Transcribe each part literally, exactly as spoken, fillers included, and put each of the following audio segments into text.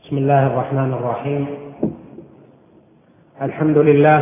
بسم الله الرحمن الرحيم. الحمد لله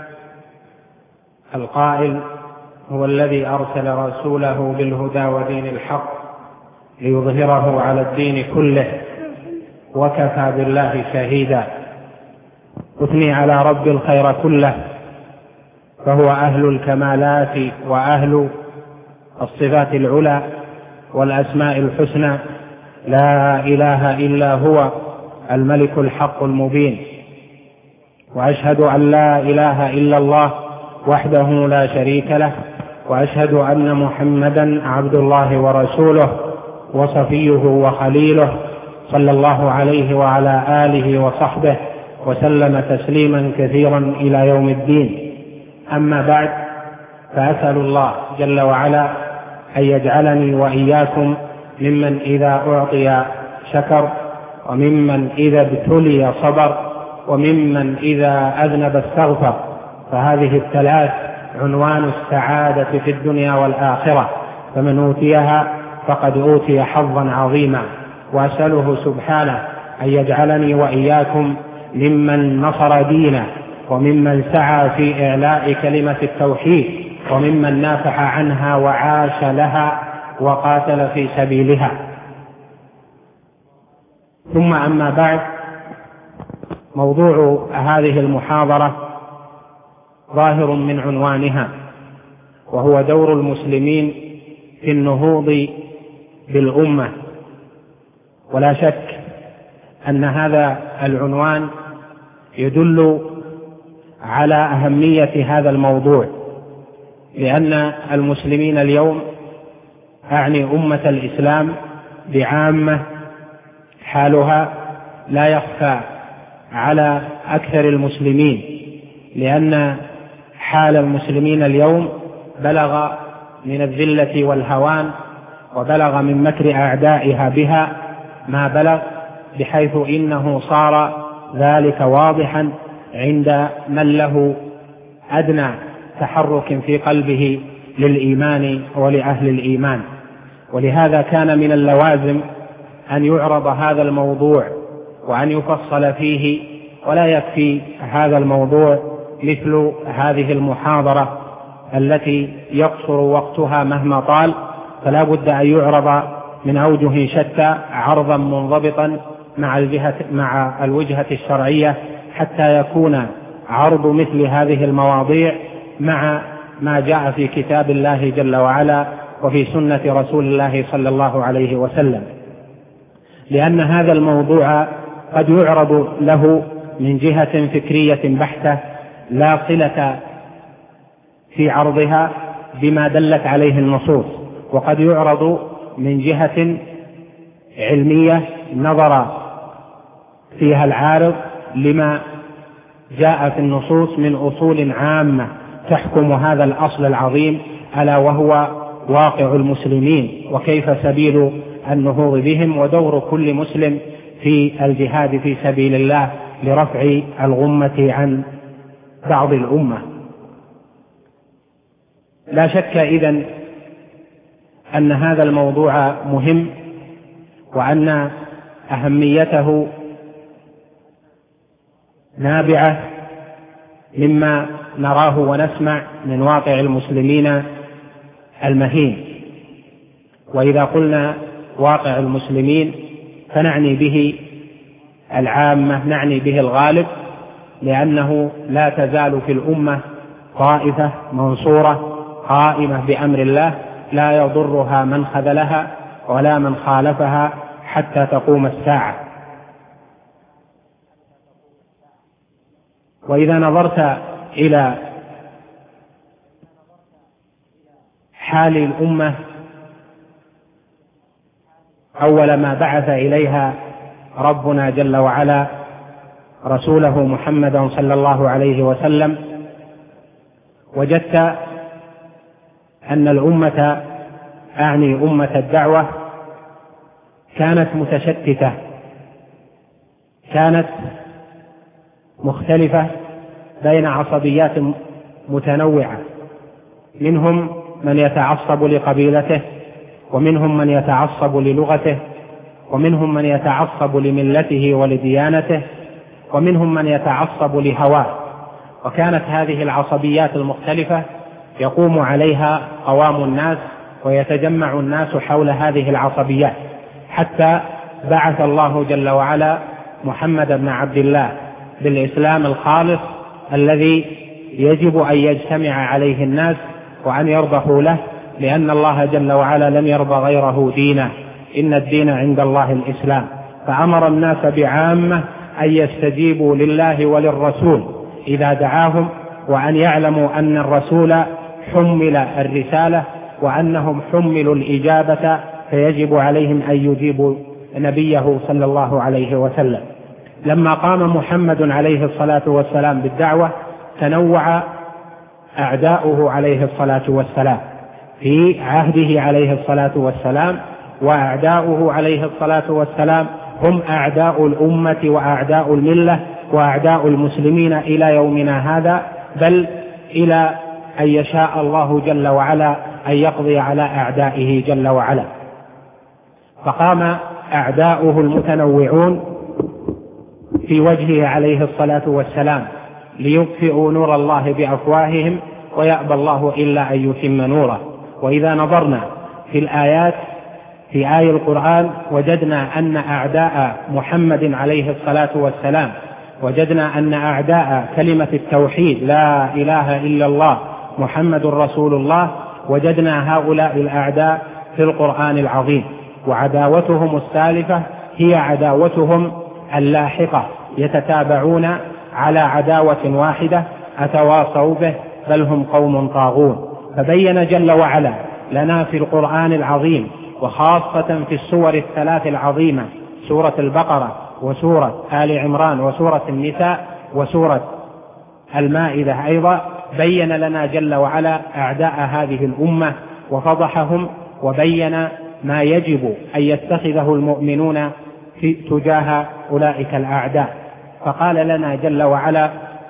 القائل: هو الذي أرسل رسوله بالهدى ودين الحق ليظهره على الدين كله وكفى بالله شهيدا. أثني على رب الخير كله، فهو أهل الكمالات وأهل الصفات العلى والأسماء الحسنى، لا إله إلا هو الملك الحق المبين. وأشهد أن لا إله إلا الله وحده لا شريك له، وأشهد أن محمدا عبد الله ورسوله وصفيه وخليله، صلى الله عليه وعلى آله وصحبه وسلم تسليما كثيرا إلى يوم الدين. أما بعد، فأسأل الله جل وعلا أن يجعلني وإياكم ممن إذا أعطي شكر، وممن إذا ابتلي صبر، وممن إذا أذنب استغفر. فهذه الثلاث عنوان السعادة في الدنيا والآخرة، فمن أوتيها فقد أوتي حظا عظيما. وأسأله سبحانه أن يجعلني وإياكم ممن نصر دينه، وممن سعى في إعلاء كلمة التوحيد، وممن نافح عنها وعاش لها وقاتل في سبيلها. ثم أما بعد، موضوع هذه المحاضرة ظاهر من عنوانها، وهو دور المسلمين في النهوض بالأمة. ولا شك أن هذا العنوان يدل على أهمية هذا الموضوع، لأن المسلمين اليوم، أعني أمة الإسلام بعامة، حالها لا يخفى على أكثر المسلمين، لأن حال المسلمين اليوم بلغ من الذلة والهوان، وبلغ من مكر أعدائها بها ما بلغ، بحيث إنه صار ذلك واضحا عند من له أدنى تحرك في قلبه للإيمان ولأهل الإيمان. ولهذا كان من اللوازم أن يعرض هذا الموضوع وأن يفصل فيه، ولا يكفي هذا الموضوع مثل هذه المحاضرة التي يقصر وقتها مهما طال، فلا بد أن يعرض من أوجه شتى عرضا منضبطا مع الجهة مع الوجهة الشرعية، حتى يكون عرض مثل هذه المواضيع مع ما جاء في كتاب الله جل وعلا وفي سنة رسول الله صلى الله عليه وسلم. لأن هذا الموضوع قد يعرض له من جهة فكرية بحتة لا صلة في عرضها بما دلت عليه النصوص، وقد يعرض من جهة علمية نظر فيها العارض لما جاء في النصوص من أصول عامة تحكم هذا الأصل العظيم، ألا وهو واقع المسلمين، وكيف سبيل النهوض بهم، ودور كل مسلم في الجهاد في سبيل الله لرفع الغمة عن بعض الأمة. لا شك إذن أن هذا الموضوع مهم، وأن أهميته نابعة مما نراه ونسمع من واقع المسلمين المهين. وإذا قلنا واقع المسلمين فنعني به العامة، نعني به الغالب، لأنه لا تزال في الأمة طائفة منصورة قائمة بأمر الله، لا يضرها من خذلها ولا من خالفها حتى تقوم الساعة. وإذا نظرت إلى حال الأمة أول ما بعث إليها ربنا جل وعلا رسوله محمدا صلى الله عليه وسلم، وجدت أن الأمة، أعني أمة الدعوة، كانت متشتتة، كانت مختلفة بين عصبيات متنوعة، منهم من يتعصب لقبيلته، ومنهم من يتعصب للغته، ومنهم من يتعصب لملته ولديانته، ومنهم من يتعصب لهواه. وكانت هذه العصبيات المختلفة يقوم عليها قوام الناس ويتجمع الناس حول هذه العصبيات، حتى بعث الله جل وعلا محمد بن عبد الله بالإسلام الخالص الذي يجب أن يجتمع عليه الناس وأن يرضخوا له، لأن الله جل وعلا لم يرضى غيره دينا، إن الدين عند الله الإسلام. فأمر الناس بعامة أن يستجيبوا لله وللرسول إذا دعاهم، وأن يعلموا أن الرسول حمل الرسالة وأنهم حملوا الإجابة، فيجب عليهم أن يجيبوا نبيه صلى الله عليه وسلم. لما قام محمد عليه الصلاة والسلام بالدعوة تنوع أعداؤه عليه الصلاة والسلام في عهده عليه الصلاة والسلام، وأعداؤه عليه الصلاة والسلام هم أعداء الأمة وأعداء الملة وأعداء المسلمين إلى يومنا هذا، بل إلى أن يشاء الله جل وعلا أن يقضي على أعدائه جل وعلا. فقام أعداؤه المتنوعون في وجهه عليه الصلاة والسلام ليطفئوا نور الله بأفواههم، ويأبى الله إلا أن يتم نوره. وإذا نظرنا في الآيات في آي القرآن وجدنا أن أعداء محمد عليه الصلاة والسلام، وجدنا أن أعداء كلمة التوحيد لا إله إلا الله محمد رسول الله، وجدنا هؤلاء الأعداء في القرآن العظيم، وعداوتهم السالفة هي عداوتهم اللاحقة، يتتابعون على عداوة واحدة أتواصوا به، بل هم قوم طاغون. فبين جل وعلا لنا في القرآن العظيم، وخاصة في السور الثلاث العظيمة، سورة البقرة وسورة آل عمران وسورة النساء وسورة المائدة أيضا، بين لنا جل وعلا أعداء هذه الأمة وفضحهم، وبين ما يجب أن يتخذه المؤمنون في تجاه أولئك الأعداء. فقال لنا جل وعلا: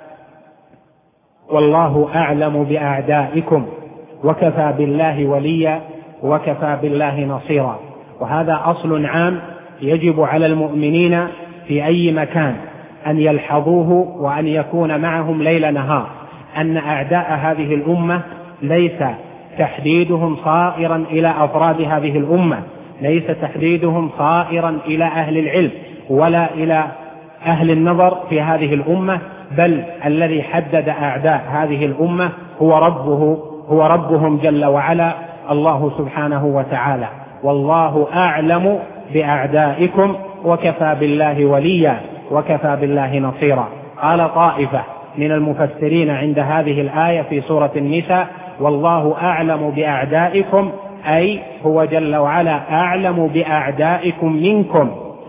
والله أعلم بأعدائكم وكفى بالله وليا وكفى بالله نصيرا. وهذا أصل عام يجب على المؤمنين في أي مكان أن يلحظوه وأن يكون معهم ليل نهار، أن أعداء هذه الأمة ليس تحديدهم صائرا إلى أفراد هذه الأمة، ليس تحديدهم صائرا إلى أهل العلم ولا إلى أهل النظر في هذه الأمة، بل الذي حدد أعداء هذه الأمة هو ربه هو ربهم جل وعلا، الله سبحانه وتعالى. والله أعلم بأعدائكم وكفى بالله وليا وكفى بالله نصيرا. قال طائفة من المفسرين عند هذه الآية في سورة النساء: والله أعلم بأعدائكم، أي هو جل وعلا أعلم بأعدائكم منكم،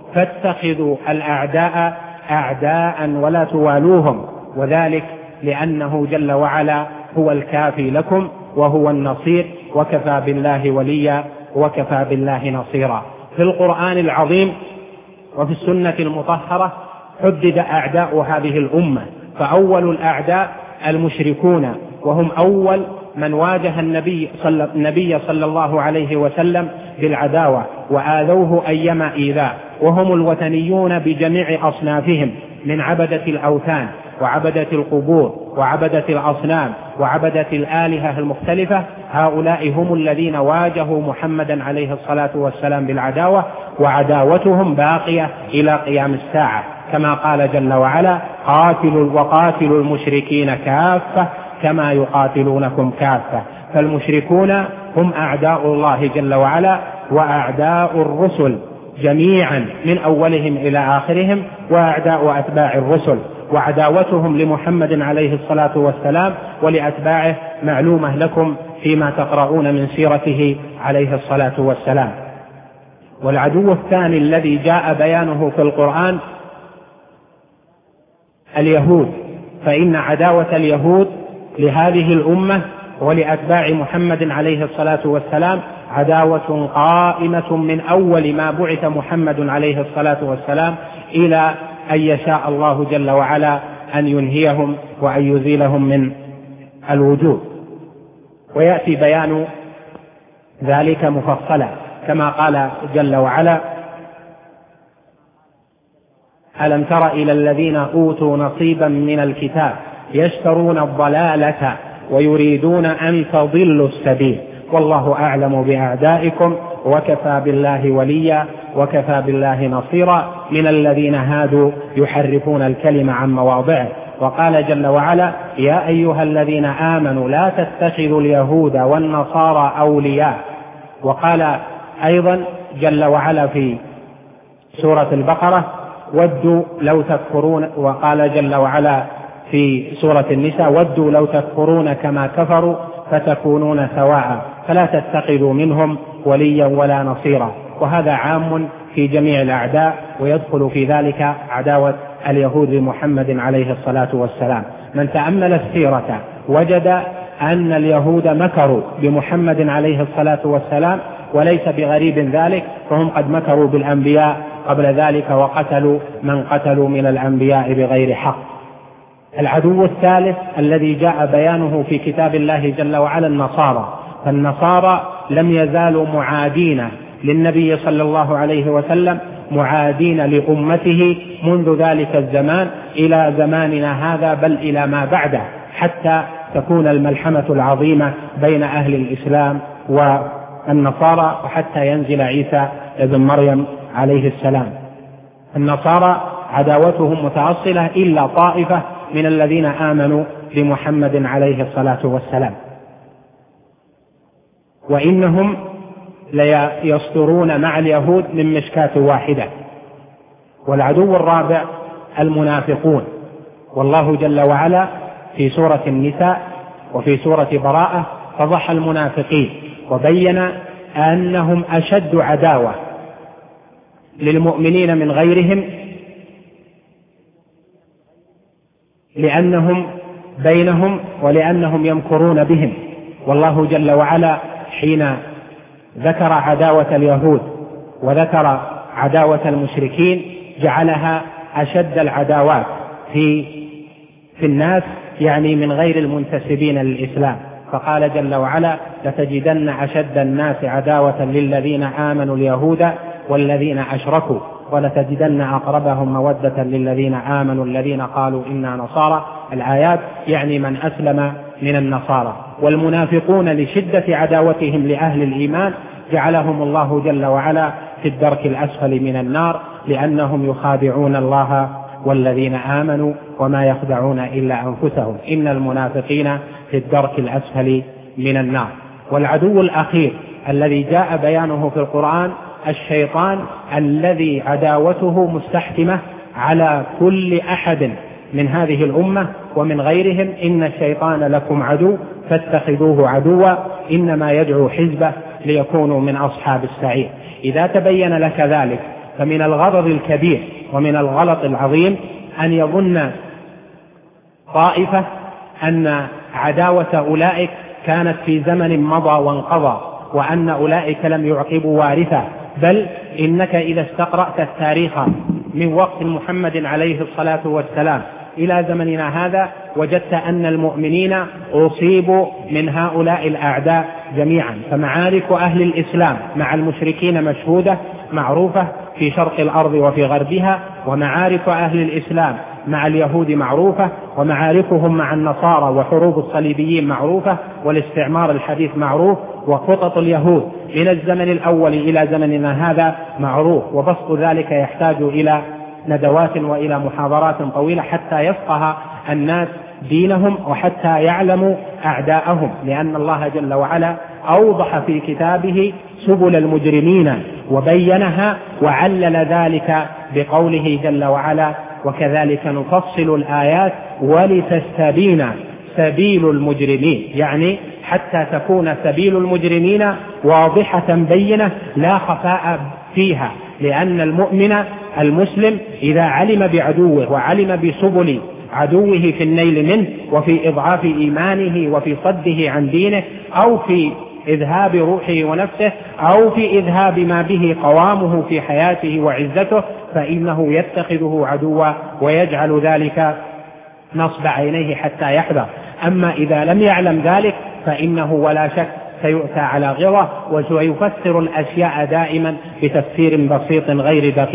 فاتخذوا الأعداء أعداء ولا توالوهم، وذلك لأنه جل وعلا هو الكافي لكم وهو النصير، وكفى بالله وليا وكفى بالله نصيرا. في القرآن العظيم وفي السنة المطهرة حدد أعداء هذه الأمة، فأول الأعداء المشركون، وهم أول من واجه النبي صلى, النبي صلى الله عليه وسلم بالعداوة وآذوه أيما إيذاء، وهم الوثنيون بجميع أصنافهم، من عبدة الأوثان وعبدة القبور وعبدة الأصنام وعبدة الآلهة المختلفة. هؤلاء هم الذين واجهوا محمدا عليه الصلاة والسلام بالعداوة، وعداوتهم باقية إلى قيام الساعة، كما قال جل وعلا: قاتلوا وقاتلوا المشركين كافة كما يقاتلونكم كافة. فالمشركون هم أعداء الله جل وعلا وأعداء الرسل جميعا من أولهم إلى آخرهم، وأعداء أتباع الرسل، وعداوتهم لمحمد عليه الصلاة والسلام ولأتباعه معلومة لكم فيما تقرؤون من سيرته عليه الصلاة والسلام. والعدو الثاني الذي جاء بيانه في القرآن اليهود، فإن عداوة اليهود لهذه الأمة ولأتباع محمد عليه الصلاة والسلام عداوة قائمة من أول ما بعث محمد عليه الصلاة والسلام إلى أن يشاء الله جل وعلا أن ينهيهم وأن يزيلهم من الوجود. ويأتي بيان ذلك مفصلا كما قال جل وعلا: ألم تر إلى الذين أوتوا نصيبا من الكتاب يشترون الضلالة ويريدون أن تضلوا السبيل والله أعلم بأعدائكم وكفى بالله وليا وكفى بالله نصيرا من الذين هادوا يحرفون الكلم عن مواضعه. وقال جل وعلا يا أيها الذين آمنوا لا تتخذوا اليهود والنصارى أولياء. وقال أيضا جل وعلا في سورة البقرة ودوا لو تكفرون. وقال جل وعلا في سورة النساء ودوا لو تكفرون كما كفروا فتكونون سواء فلا تتخذوا منهم وليا ولا نصيرا. وهذا عام في جميع الأعداء ويدخل في ذلك عداوة اليهود لمحمد عليه الصلاة والسلام. من تأمل السيرة وجد أن اليهود مكروا بمحمد عليه الصلاة والسلام وليس بغريب ذلك، فهم قد مكروا بالأنبياء قبل ذلك وقتلوا من قتلوا من الأنبياء بغير حق. العدو الثالث الذي جاء بيانه في كتاب الله جل وعلا النصارى. فالنصارى لم يزالوا معادين للنبي صلى الله عليه وسلم، معادين لأمته منذ ذلك الزمان إلى زماننا هذا، بل إلى ما بعده، حتى تكون الملحمة العظيمة بين أهل الإسلام والنصارى وحتى ينزل عيسى ابن مريم عليه السلام. النصارى عداوتهم متأصلة إلا طائفة من الذين آمنوا بمحمد عليه الصلاة والسلام، وإنهم ليصدرون مع اليهود من مشكاة واحدة. والعدو الرابع المنافقون. والله جل وعلا في سورة النساء وفي سورة براءة فضح المنافقين وبين أنهم أشد عداوة للمؤمنين من غيرهم، لأنهم بينهم ولأنهم يمكرون بهم. والله جل وعلا حين ذكر عداوة اليهود وذكر عداوة المشركين جعلها أشد العداوات في في الناس، يعني من غير المنتسبين للإسلام. فقال جل وعلا لتجدن أشد الناس عداوة للذين آمنوا اليهود والذين أشركوا ولتجدن أقربهم مودة للذين آمنوا الذين قالوا إنا نصارى. الآيات يعني من أسلم من النصارى. والمنافقون لشدة عداوتهم لأهل الإيمان جعلهم الله جل وعلا في الدرك الأسفل من النار، لأنهم يخادعون الله والذين آمنوا وما يخدعون إلا أنفسهم، إن المنافقين في الدرك الأسفل من النار. والعدو الأخير الذي جاء بيانه في القرآن الشيطان، الذي عداوته مستحكمة على كل أحد من هذه الأمة ومن غيرهم. إن الشيطان لكم عدو فاتخذوه عدوا إنما يدعو حزبه ليكونوا من أصحاب السعير. إذا تبين لك ذلك فمن الغضب الكبير ومن الغلط العظيم أن يظن طائفة أن عداوة أولئك كانت في زمن مضى وانقضى وأن أولئك لم يعقبوا وارثة، بل إنك إذا استقرأت التاريخ من وقت محمد عليه الصلاة والسلام إلى زمننا هذا وجدت أن المؤمنين أصيبوا من هؤلاء الأعداء جميعا. فمعارك أهل الإسلام مع المشركين مشهودة معروفة في شرق الأرض وفي غربها، ومعارك أهل الإسلام مع اليهود معروفة، ومعاركهم مع النصارى وحروب الصليبيين معروفة، والاستعمار الحديث معروف، وخطط اليهود من الزمن الأول إلى زمننا هذا معروف. وبسط ذلك يحتاج إلى ندوات وإلى محاضرات طويلة حتى يفقه الناس دينهم وحتى يعلموا أعداءهم، لأن الله جل وعلا أوضح في كتابه سبل المجرمين وبينها وعلل ذلك بقوله جل وعلا وكذلك نفصل الآيات ولتستبين سبيل المجرمين، يعني حتى تكون سبيل المجرمين واضحة بينة لا خفاء فيها. لأن المؤمن المسلم إذا علم بعدوه وعلم بسبل عدوه في النيل منه وفي إضعاف إيمانه وفي صده عن دينه أو في إذهاب روحه ونفسه أو في إذهاب ما به قوامه في حياته وعزته، فإنه يتخذه عدوا ويجعل ذلك نصب عينيه حتى يحذر. أما إذا لم يعلم ذلك فإنه ولا شك سيؤتى على غرة وسيفسر الأشياء دائما بتفسير بسيط غير دقيق.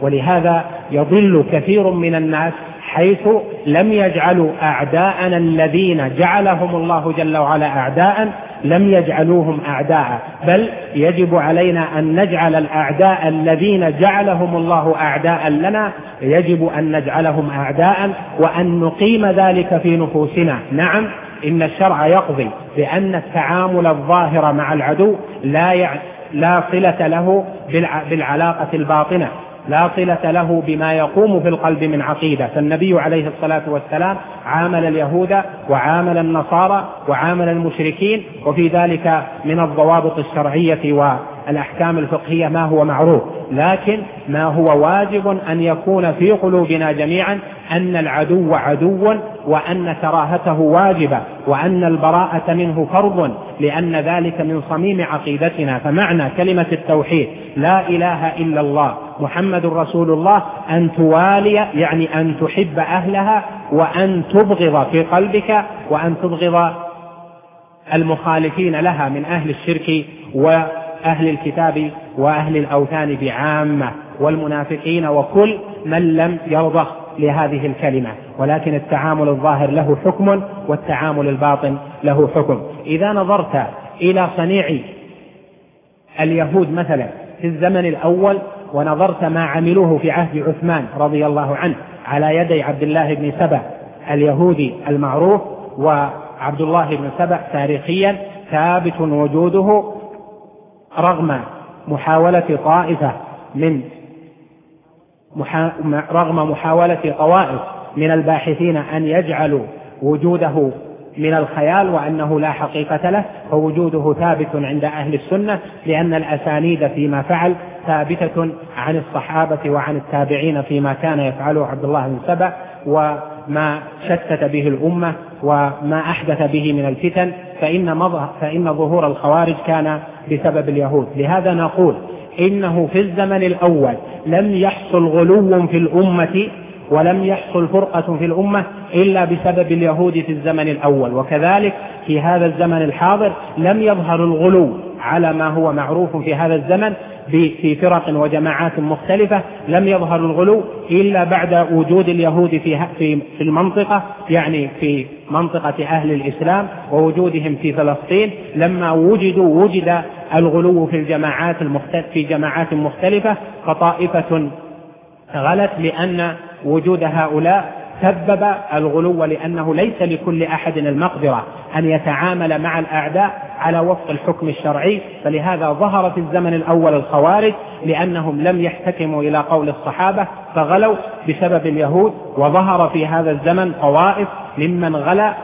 ولهذا يضل كثير من الناس حيث لم يجعلوا أعداءنا الذين جعلهم الله جل وعلا أعداء لم يجعلوهم أعداء، بل يجب علينا أن نجعل الأعداء الذين جعلهم الله أعداء لنا يجب أن نجعلهم أعداء، وأن نقيم ذلك في نفوسنا. نعم، إن الشرع يقضي بأن التعامل الظاهر مع العدو لا يع... لا صلة له بالع... بالعلاقة الباطنة، لا صلة له بما يقوم في القلب من عقيدة. فالنبي عليه الصلاة والسلام عامل اليهود وعامل النصارى وعامل المشركين، وفي ذلك من الضوابط الشرعية والأحكام الفقهية ما هو معروف، لكن ما هو واجب أن يكون في قلوبنا جميعا أن العدو عدو، وأن كراهته واجبة، وأن البراءة منه فرض، لأن ذلك من صميم عقيدتنا. فمعنى كلمة التوحيد لا إله إلا الله محمد رسول الله أن توالي، يعني أن تحب أهلها، وأن تبغض في قلبك، وأن تبغض المخالفين لها من أهل الشرك وأهل الكتاب وأهل الأوثان بعامة، والمنافقين وكل من لم يرضخ لهذه الكلمة. ولكن التعامل الظاهر له حكم، والتعامل الباطن له حكم. إذا نظرت إلى صنيع اليهود مثلا في الزمن الأول، ونظرت ما عملوه في عهد عثمان رضي الله عنه على يدي عبد الله بن سبأ اليهودي المعروف، وعبد الله بن سبأ تاريخيا ثابت وجوده رغم محاولة طائفة من محا... رغم محاولة طوائف من الباحثين أن يجعلوا وجوده من الخيال وأنه لا حقيقة له، فوجوده ثابت عند أهل السنة، لأن الأسانيد فيما فعل ثابتة عن الصحابة وعن التابعين فيما كان يفعله عبد الله بن سبأ، وما شتت به الأمة وما أحدث به من الفتن، فإن, فإن ظهور الخوارج كان بسبب اليهود. لهذا نقول إنه في الزمن الأول لم يحصل غلو في الأمة ولم يحصل فرقة في الأمة إلا بسبب اليهود في الزمن الأول، وكذلك في هذا الزمن الحاضر لم يظهر الغلو على ما هو معروف في هذا الزمن في فرق وجماعات مختلفة، لم يظهر الغلو إلا بعد وجود اليهود في في المنطقة، يعني في منطقة أهل الإسلام ووجودهم في فلسطين. لما وجدوا وجد الغلو في الجماعات المختلفة في جماعات مختلفة، فطائفة غلت لأن وجود هؤلاء سبب الغلو، لأنه ليس لكل أحد المقدرة أن يتعامل مع الأعداء على وفق الحكم الشرعي. فلهذا ظهر في الزمن الأول الخوارج، لأنهم لم يحتكموا إلى قول الصحابة فغلوا بسبب اليهود، وظهر في هذا الزمن طوائف ممن غلا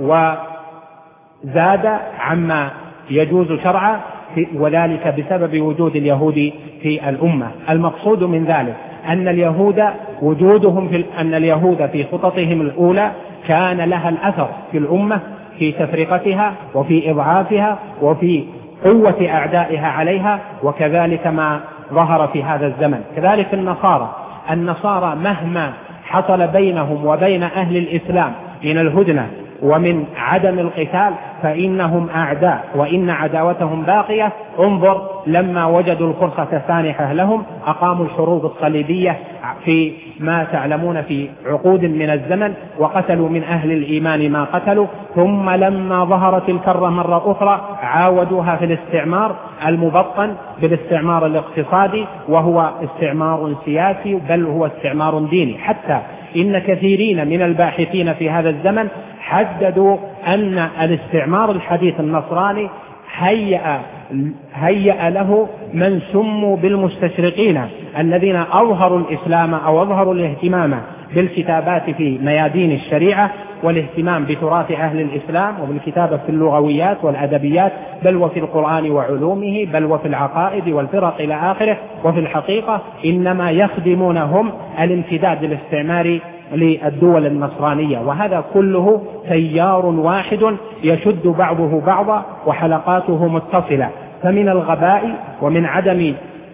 وزاد عما يجوز شرعا، وذلك بسبب وجود اليهود في الأمة. المقصود من ذلك أن اليهود وجودهم في أن اليهود في خططهم الأولى كان لها الأثر في الأمة في تفرقتها وفي إضعافها وفي قوة أعدائها عليها، وكذلك ما ظهر في هذا الزمن. كذلك النصارى النصارى مهما حصل بينهم وبين أهل الإسلام من الهدنة ومن عدم القتال فإنهم أعداء، وإن عداوتهم باقية. انظر لما وجدوا الفرصة سانحة لهم أقاموا الحروب الصليبية في ما تعلمون في عقود من الزمن، وقتلوا من أهل الإيمان ما قتلوا، ثم لما ظهرت الكرة مرة أخرى عاودوها في الاستعمار المبطن بالاستعمار الاقتصادي، وهو استعمار سياسي بل هو استعمار ديني. حتى إن كثيرين من الباحثين في هذا الزمن حددوا أن الاستعمار الحديث النصراني هيأ, هيأ له من سموا بالمستشرقين الذين أظهروا الإسلام أو أظهروا الاهتمام بالكتابات في ميادين الشريعة والاهتمام بتراث أهل الإسلام وبالكتابة في اللغويات والأدبيات، بل وفي القرآن وعلومه، بل وفي العقائد والفرق إلى آخره. وفي الحقيقة إنما يخدمونهم الامتداد الاستعماري للدول النصرانية، وهذا كله تيار واحد يشد بعضه بعضا وحلقاته متصلة. فمن الغباء ومن عدم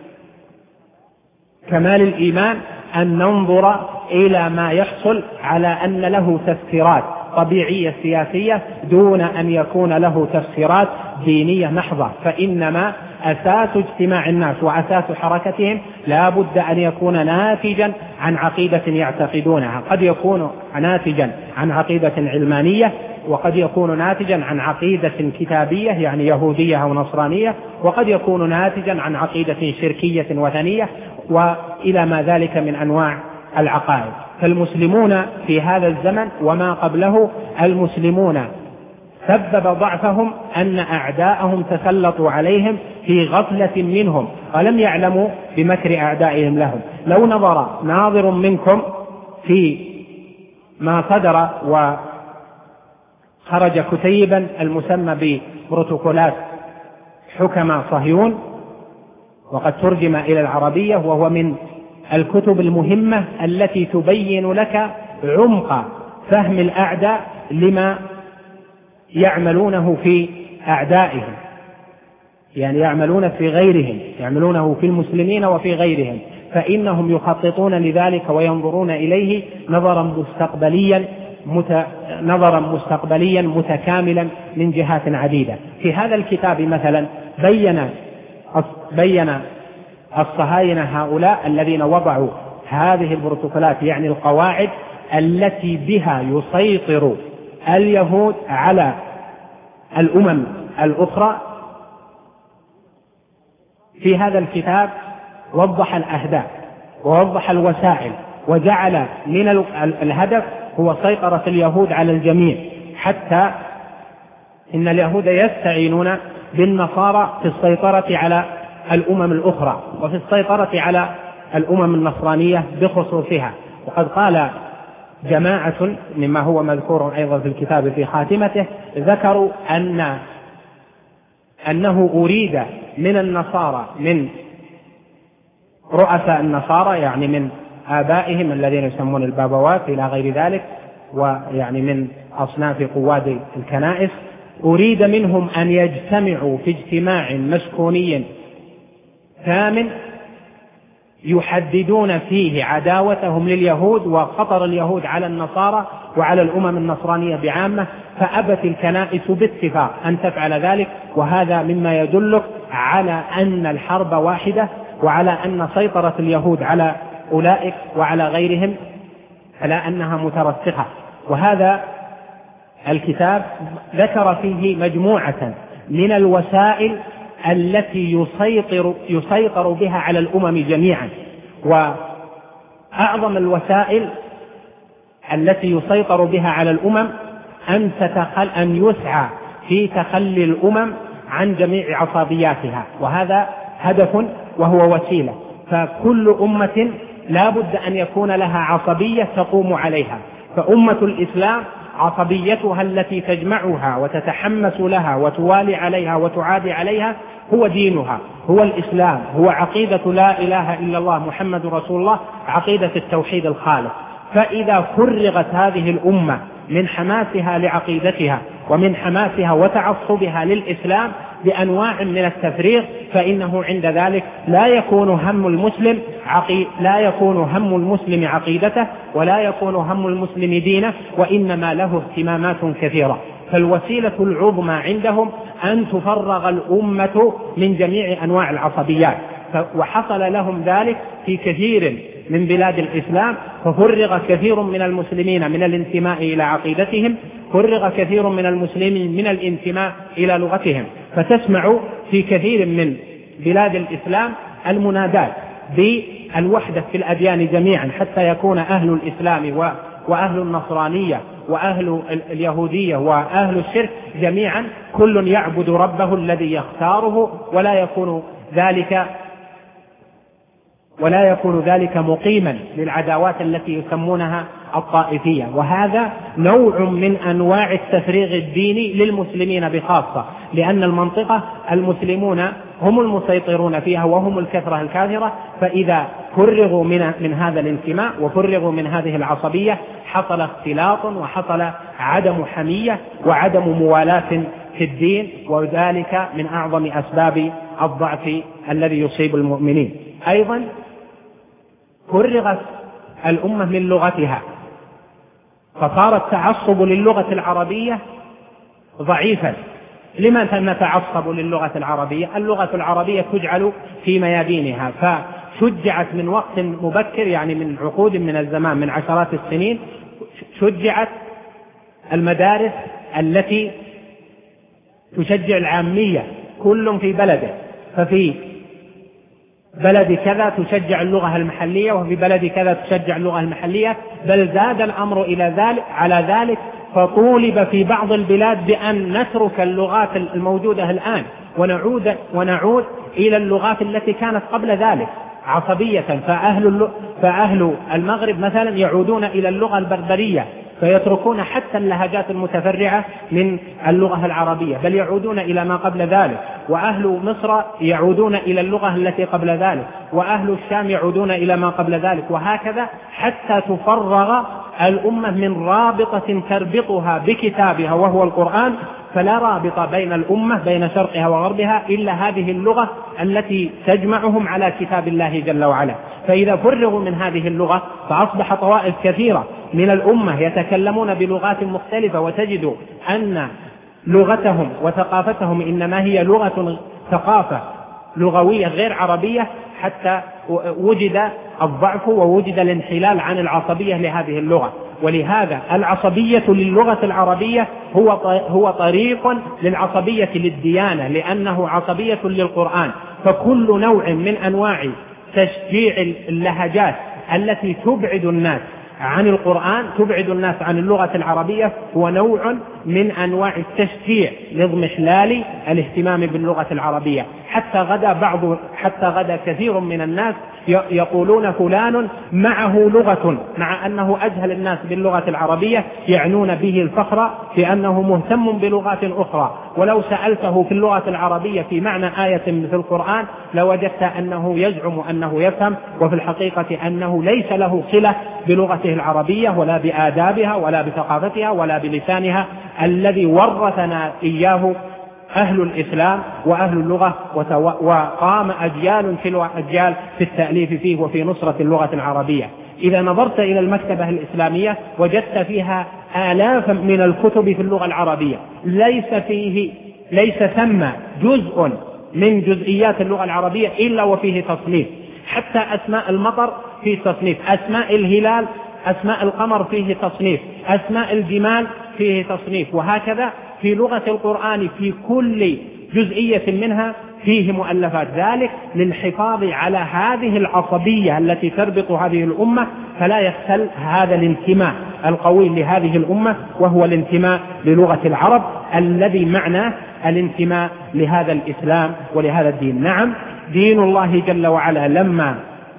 كمال الإيمان أن ننظر إلى ما يحصل على أن له تفسيرات طبيعية سياسية دون أن يكون له تفسيرات دينية محضة، فإنما أساس اجتماع الناس وأساس حركتهم لا بد أن يكون ناتجا عن عقيدة يعتقدونها، قد يكون ناتجا عن عقيدة علمانية، وقد يكون ناتجا عن عقيدة كتابية يعني يهودية أو نصرانية، وقد يكون ناتجا عن عقيدة شركية وثنية، وإلى ما ذلك من أنواع العقائد. فالمسلمون في هذا الزمن وما قبله، المسلمون سبب ضعفهم أن أعداءهم تسلطوا عليهم في غفلة منهم ولم يعلموا بمكر أعدائهم لهم. لو نظر ناظر منكم في ما صدر وخرج كتيبا المسمى ببروتوكولات حكماء صهيون، وقد ترجم إلى العربية، وهو من الكتب المهمة التي تبين لك عمق فهم الأعداء لما يعملونه في أعدائهم، يعني يعملون في غيرهم، يعملونه في المسلمين وفي غيرهم، فإنهم يخططون لذلك وينظرون إليه نظرا مستقبليا مت... نظرا مستقبليا متكاملا من جهات عديدة. في هذا الكتاب مثلا بين بين الصهاينة هؤلاء الذين وضعوا هذه البروتوكولات، يعني القواعد التي بها يسيطر اليهود على الأمم الأخرى. في هذا الكتاب وضح الأهداف ووضح الوسائل، وجعل من الهدف هو سيطرة اليهود على الجميع، حتى إن اليهود يستعينون بالنصارى في السيطرة على الأمم الأخرى وفي السيطرة على الأمم النصرانية بخصوصها. وقد قال جماعة مما هو مذكور أيضا في الكتاب في خاتمته، ذكروا أن أنه أريد من النصارى، من رؤساء النصارى يعني من آبائهم الذين يسمون البابوات إلى غير ذلك، ويعني من أصناف قواد الكنائس، أريد منهم أن يجتمعوا في اجتماع مسكوني ثامن يحددون فيه عداوتهم لليهود وخطر اليهود على النصارى وعلى الأمم النصرانية بعامة، فأبت الكنائس باتفاق أن تفعل ذلك. وهذا مما يدلك على أن الحرب واحدة، وعلى أن سيطرة اليهود على أولئك وعلى غيرهم على أنها مترسخة. وهذا الكتاب ذكر فيه مجموعة من الوسائل التي يسيطر, يسيطر بها على الأمم جميعا، وأعظم الوسائل التي يسيطر بها على الأمم أن, تتخل أن يسعى في تخلي الأمم عن جميع عصابياتها، وهذا هدف وهو وسيلة. فكل أمة لا بد أن يكون لها عصبية تقوم عليها، فأمة الإسلام عصبيتها التي تجمعها وتتحمس لها وتوالي عليها وتعادي عليها هو دينها، هو الإسلام، هو عقيدة لا إله إلا الله محمد رسول الله، عقيدة التوحيد الخالص. فإذا فرغت هذه الأمة من حماسها لعقيدتها ومن حماسها وتعصبها للإسلام بأنواع من التفريغ، فإنه عند ذلك لا يكون هم المسلم عقي... لا يكون هم المسلم عقيدته، ولا يكون هم المسلم دينه، وإنما له اهتمامات كثيرة. فالوسيلة العظمى عندهم أن تفرغ الأمة من جميع أنواع العصبيات، وحصل لهم ذلك في كثير من بلاد الإسلام، ففرغ كثير من المسلمين من الانتماء إلى عقيدتهم، فرغ كثير من المسلمين من الانتماء إلى لغتهم. فتسمع في كثير من بلاد الإسلام المنادات بالوحدة في الأديان جميعا، حتى يكون أهل الإسلام وأهل النصرانية وأهل اليهودية وأهل الشرك جميعا كل يعبد ربه الذي يختاره، ولا يكون ذلك ولا يكون ذلك مقيما للعداوات التي يسمونها الطائفية. وهذا نوع من أنواع التفريغ الديني للمسلمين بخاصة، لأن المنطقة المسلمون هم المسيطرون فيها وهم الكثرة الكاثرة، فإذا فرغوا من, من هذا الانتماء وفرغوا من هذه العصبية حصل اختلاط وحصل عدم حمية وعدم موالاة في الدين، وذلك من أعظم أسباب الضعف الذي يصيب المؤمنين. أيضا فرغت الأمة من لغتها، فصار التعصب للغة العربية ضعيفا، لماذا نتعصب للغة العربية؟ اللغة العربية تجعل في ميادينها، فشجعت من وقت مبكر، يعني من عقود من الزمان، من عشرات السنين، شجعت المدارس التي تشجع العامية، كل في بلده، ففي بلد كذا تشجع اللغة المحلية، وفي بلد كذا تشجع اللغة المحلية، بل زاد الأمر إلى ذلك على ذلك، فطولب في بعض البلاد بأن نترك اللغات الموجودة الآن ونعود, ونعود إلى اللغات التي كانت قبل ذلك عصبية. فأهل, فأهل المغرب مثلا يعودون إلى اللغة البربرية، فيتركون حتى اللهجات المتفرعة من اللغة العربية، بل يعودون إلى ما قبل ذلك. وأهل مصر يعودون إلى اللغة التي قبل ذلك، وأهل الشام يعودون إلى ما قبل ذلك، وهكذا حتى تفرغ الأمة من رابطة تربطها بكتابها وهو القرآن. فلا رابط بين الأمة بين شرقها وغربها إلا هذه اللغة التي تجمعهم على كتاب الله جل وعلا. فإذا فرغوا من هذه اللغة فأصبح طوائف كثيرة من الأمة يتكلمون بلغات مختلفة، وتجد أن لغتهم وثقافتهم إنما هي لغة ثقافة لغوية غير عربية، حتى وجد الضعف ووجد الانحلال عن العصبية لهذه اللغة. ولهذا العصبية للغة العربية هو هو طريق للعصبية للديانة، لأنه عصبية للقرآن. فكل نوع من أنواع تشجيع اللهجات التي تبعد الناس عن القرآن، تبعد الناس عن اللغة العربية، هو نوع من أنواع التشجيع لاضمحلال الاهتمام باللغة العربية. حتى غدا بعض حتى غدا كثير من الناس يقولون فلان معه لغة، مع أنه أجهل الناس باللغة العربية، يعنون به الفخر بأنه مهتم بلغات أخرى. ولو سألته في اللغة العربية في معنى آية في القرآن لوجدت أنه يزعم أنه يفهم، وفي الحقيقة أنه ليس له صلة بلغته العربية ولا بآدابها ولا بثقافتها ولا بلسانها الذي ورثنا إياه أهل الإسلام وأهل اللغة، وقام أجيال تلو أجيال في التأليف فيه وفي نصرة اللغة العربية. إذا نظرت إلى المكتبة الإسلامية وجدت فيها آلافا من الكتب في اللغة العربية، ليس فيه ليس ثم جزء من جزئيات اللغة العربية إلا وفيه تصنيف. حتى أسماء المطر فيه تصنيف، أسماء الهلال، أسماء القمر فيه تصنيف، أسماء الجمال فيه تصنيف، وهكذا في لغة القرآن في كل جزئية منها فيه مؤلفات، ذلك للحفاظ على هذه العصبية التي تربط هذه الأمة، فلا يختل هذا الانتماء القوي لهذه الأمة، وهو الانتماء للغة العرب الذي معناه الانتماء لهذا الإسلام ولهذا الدين. نعم، دين الله جل وعلا لما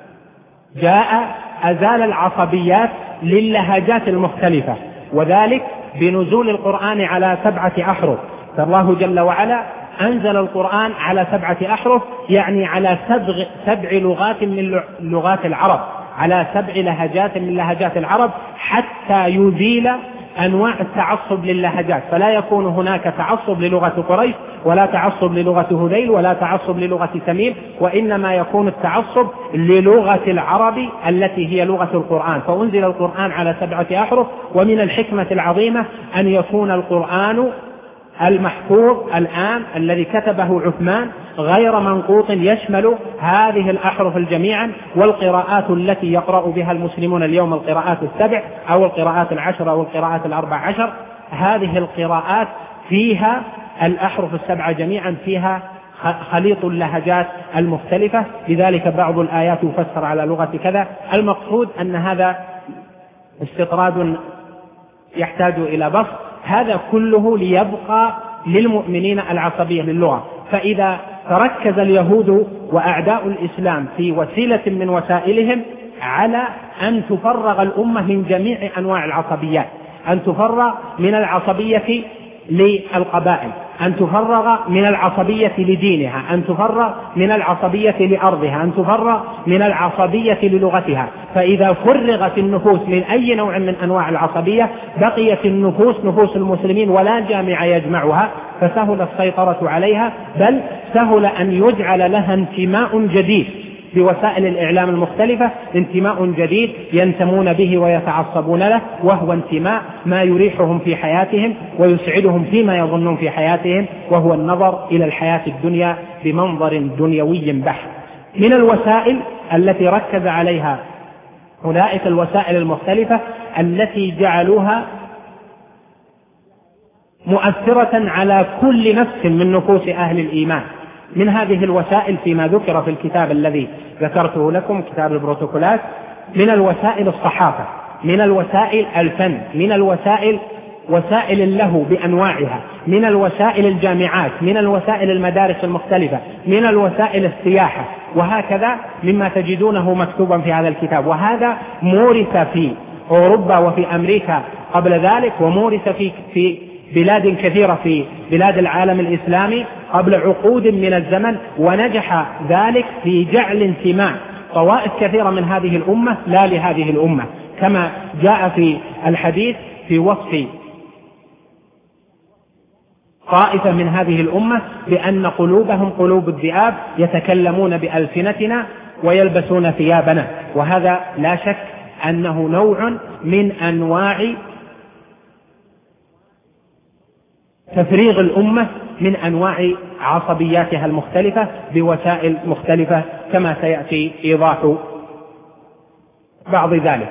جاء أزال العصبيات للهجات المختلفة، وذلك بنزول القرآن على سبعة أحرف. فالله جل وعلا أنزل القرآن على سبعة أحرف، يعني على سبع, سبع لغات من لغات العرب، على سبع لهجات من لهجات العرب، حتى يزيل أنواع التعصب للهجات. فلا يكون هناك تعصب للغة قريش، ولا تعصب للغة هذيل، ولا تعصب للغة تميم، وإنما يكون التعصب للغة العرب التي هي لغة القرآن. فأنزل القرآن على سبعة أحرف، ومن الحكمة العظيمة أن يكون القرآن المحفوظ الآن الذي كتبه عثمان غير منقوط، يشمل هذه الأحرف جميعا، والقراءات التي يقرأ بها المسلمون اليوم، القراءات السبع أو القراءات العشر أو القراءات الأربع عشر، هذه القراءات فيها الأحرف السبعة جميعا، فيها خليط اللهجات المختلفة. لذلك بعض الآيات يفسر على لغة كذا. المقصود أن هذا استطراد يحتاج إلى بسط، هذا كله ليبقى للمؤمنين العصبية للغة. فإذا تركز اليهود وأعداء الإسلام في وسيلة من وسائلهم على أن تفرغ الأمة من جميع أنواع العصبيات، أن تفرغ من العصبية للقبائل، أن تفرغ من العصبية لدينها، أن تفرغ من العصبية لأرضها، أن تفرغ من العصبية للغتها. فإذا فرغت النفوس من أي نوع من أنواع العصبية بقيت النفوس نفوس المسلمين ولا جامع يجمعها، فسهل السيطرة عليها، بل سهل أن يجعل لها انتماء جديد بوسائل الإعلام المختلفة انتماء جديد ينتمون به ويتعصبون له، وهو انتماء ما يريحهم في حياتهم ويسعدهم فيما يظنون في حياتهم، وهو النظر إلى الحياة الدنيا بمنظر دنيوي بحت. من الوسائل التي ركز عليها أولئك الوسائل المختلفة التي جعلوها مؤثرة على كل نفس من نفوس أهل الإيمان، من هذه الوسائل فيما ذكر في الكتاب الذي ذكرته لكم، كتاب البروتوكولات، من الوسائل الصحافة، من الوسائل الفن، من الوسائل وسائل اللهو بأنواعها، من الوسائل الجامعات، من الوسائل المدارس المختلفة، من الوسائل السياحة، وهكذا مما تجدونه مكتوبا في هذا الكتاب. وهذا مورث في أوروبا وفي أمريكا قبل ذلك، ومورث في في بلاد كثيرة في بلاد العالم الإسلامي قبل عقود من الزمن، ونجح ذلك في جعل انتماء طوائف كثيرة من هذه الأمة لا لهذه الأمة، كما جاء في الحديث في وصف طائفة من هذه الأمة بأن قلوبهم قلوب الذئاب يتكلمون بألسنتنا ويلبسون ثيابنا. وهذا لا شك أنه نوع من أنواع تفريغ الأمة من أنواع عصبياتها المختلفة بوسائل مختلفة، كما سيأتي إيضاح بعض ذلك.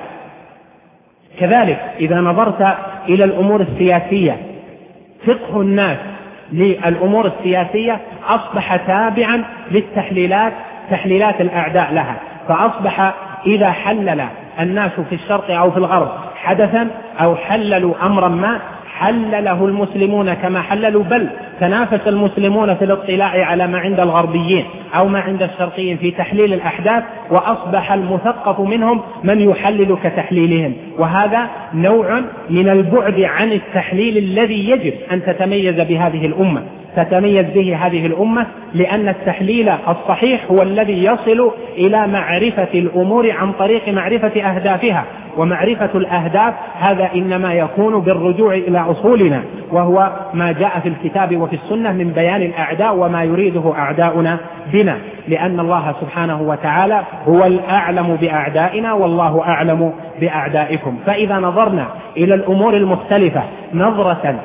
كذلك إذا نظرت إلى الأمور السياسية، فقه الناس للأمور السياسية أصبح تابعا للتحليلات، تحليلات الأعداء لها، فأصبح إذا حلل الناس في الشرق أو في الغرب حدثا أو حللوا أمرا ما حلله المسلمون كما حللوا، بل تنافس المسلمون في الاطلاع على ما عند الغربيين أو ما عند الشرقيين في تحليل الأحداث، وأصبح المثقف منهم من يحلل كتحليلهم. وهذا نوع من البعد عن التحليل الذي يجب أن تتميز بهذه الأمة تتميز به هذه الأمة، لأن التحليل الصحيح هو الذي يصل إلى معرفة الأمور عن طريق معرفة أهدافها، ومعرفة الأهداف هذا إنما يكون بالرجوع إلى أصولنا، وهو ما جاء في الكتاب وفي السنة من بيان الأعداء وما يريده أعداؤنا بنا، لأن الله سبحانه وتعالى هو الأعلم بأعدائنا والله أعلم بأعدائكم. فإذا نظرنا إلى الأمور المختلفة نظرة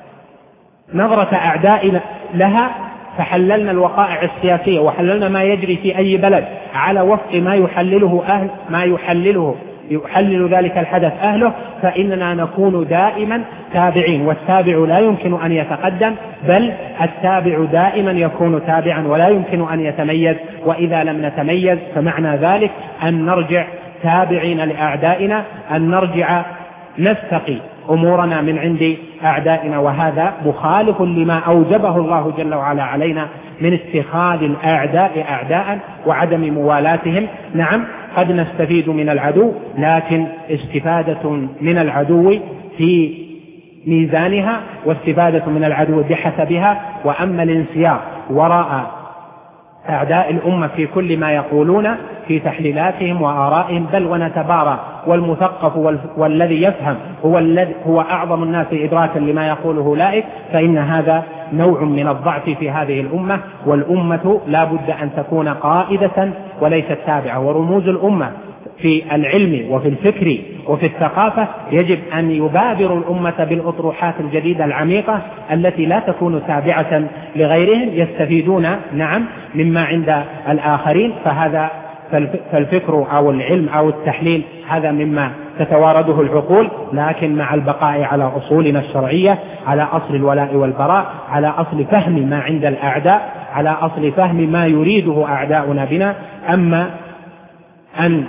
نظرة أعدائنا لها، فحللنا الوقائع السياسية وحللنا ما يجري في أي بلد على وفق ما يحلله أهل ما يحلله يحلل ذلك الحدث أهله، فإننا نكون دائما تابعين، والتابع لا يمكن أن يتقدم، بل التابع دائما يكون تابعا ولا يمكن أن يتميز. وإذا لم نتميز فمعنى ذلك أن نرجع تابعين لأعدائنا، أن نرجع نستقي أمورنا من عند أعدائنا، وهذا مخالف لما أوجبه الله جل وعلا علينا من اتخاذ الأعداء أعداء وعدم موالاتهم. نعم قد نستفيد من العدو، لكن استفادة من العدو في ميزانها واستفادة من العدو بحسبها، وأما الانسياق وراء أعداء الأمة في كل ما يقولون في تحليلاتهم وآرائهم، بل ونتبارى، والمثقف والذي يفهم هو الذي هو أعظم الناس إدراكا لما يقوله أولئك، فإن هذا نوع من الضعف في هذه الأمة. والأمة لا بد أن تكون قائدة وليست تابعة، ورموز الأمة في العلم وفي الفكر وفي الثقافة يجب أن يبادر الأمة بالأطروحات الجديدة العميقة التي لا تكون تابعة لغيرهم، يستفيدون نعم مما عند الآخرين. فهذا فالفكر أو العلم أو التحليل هذا مما تتوارده العقول، لكن مع البقاء على أصولنا الشرعية، على أصل الولاء والبراء، على أصل فهم ما عند الأعداء، على أصل فهم ما يريده أعداؤنا بنا. أما أن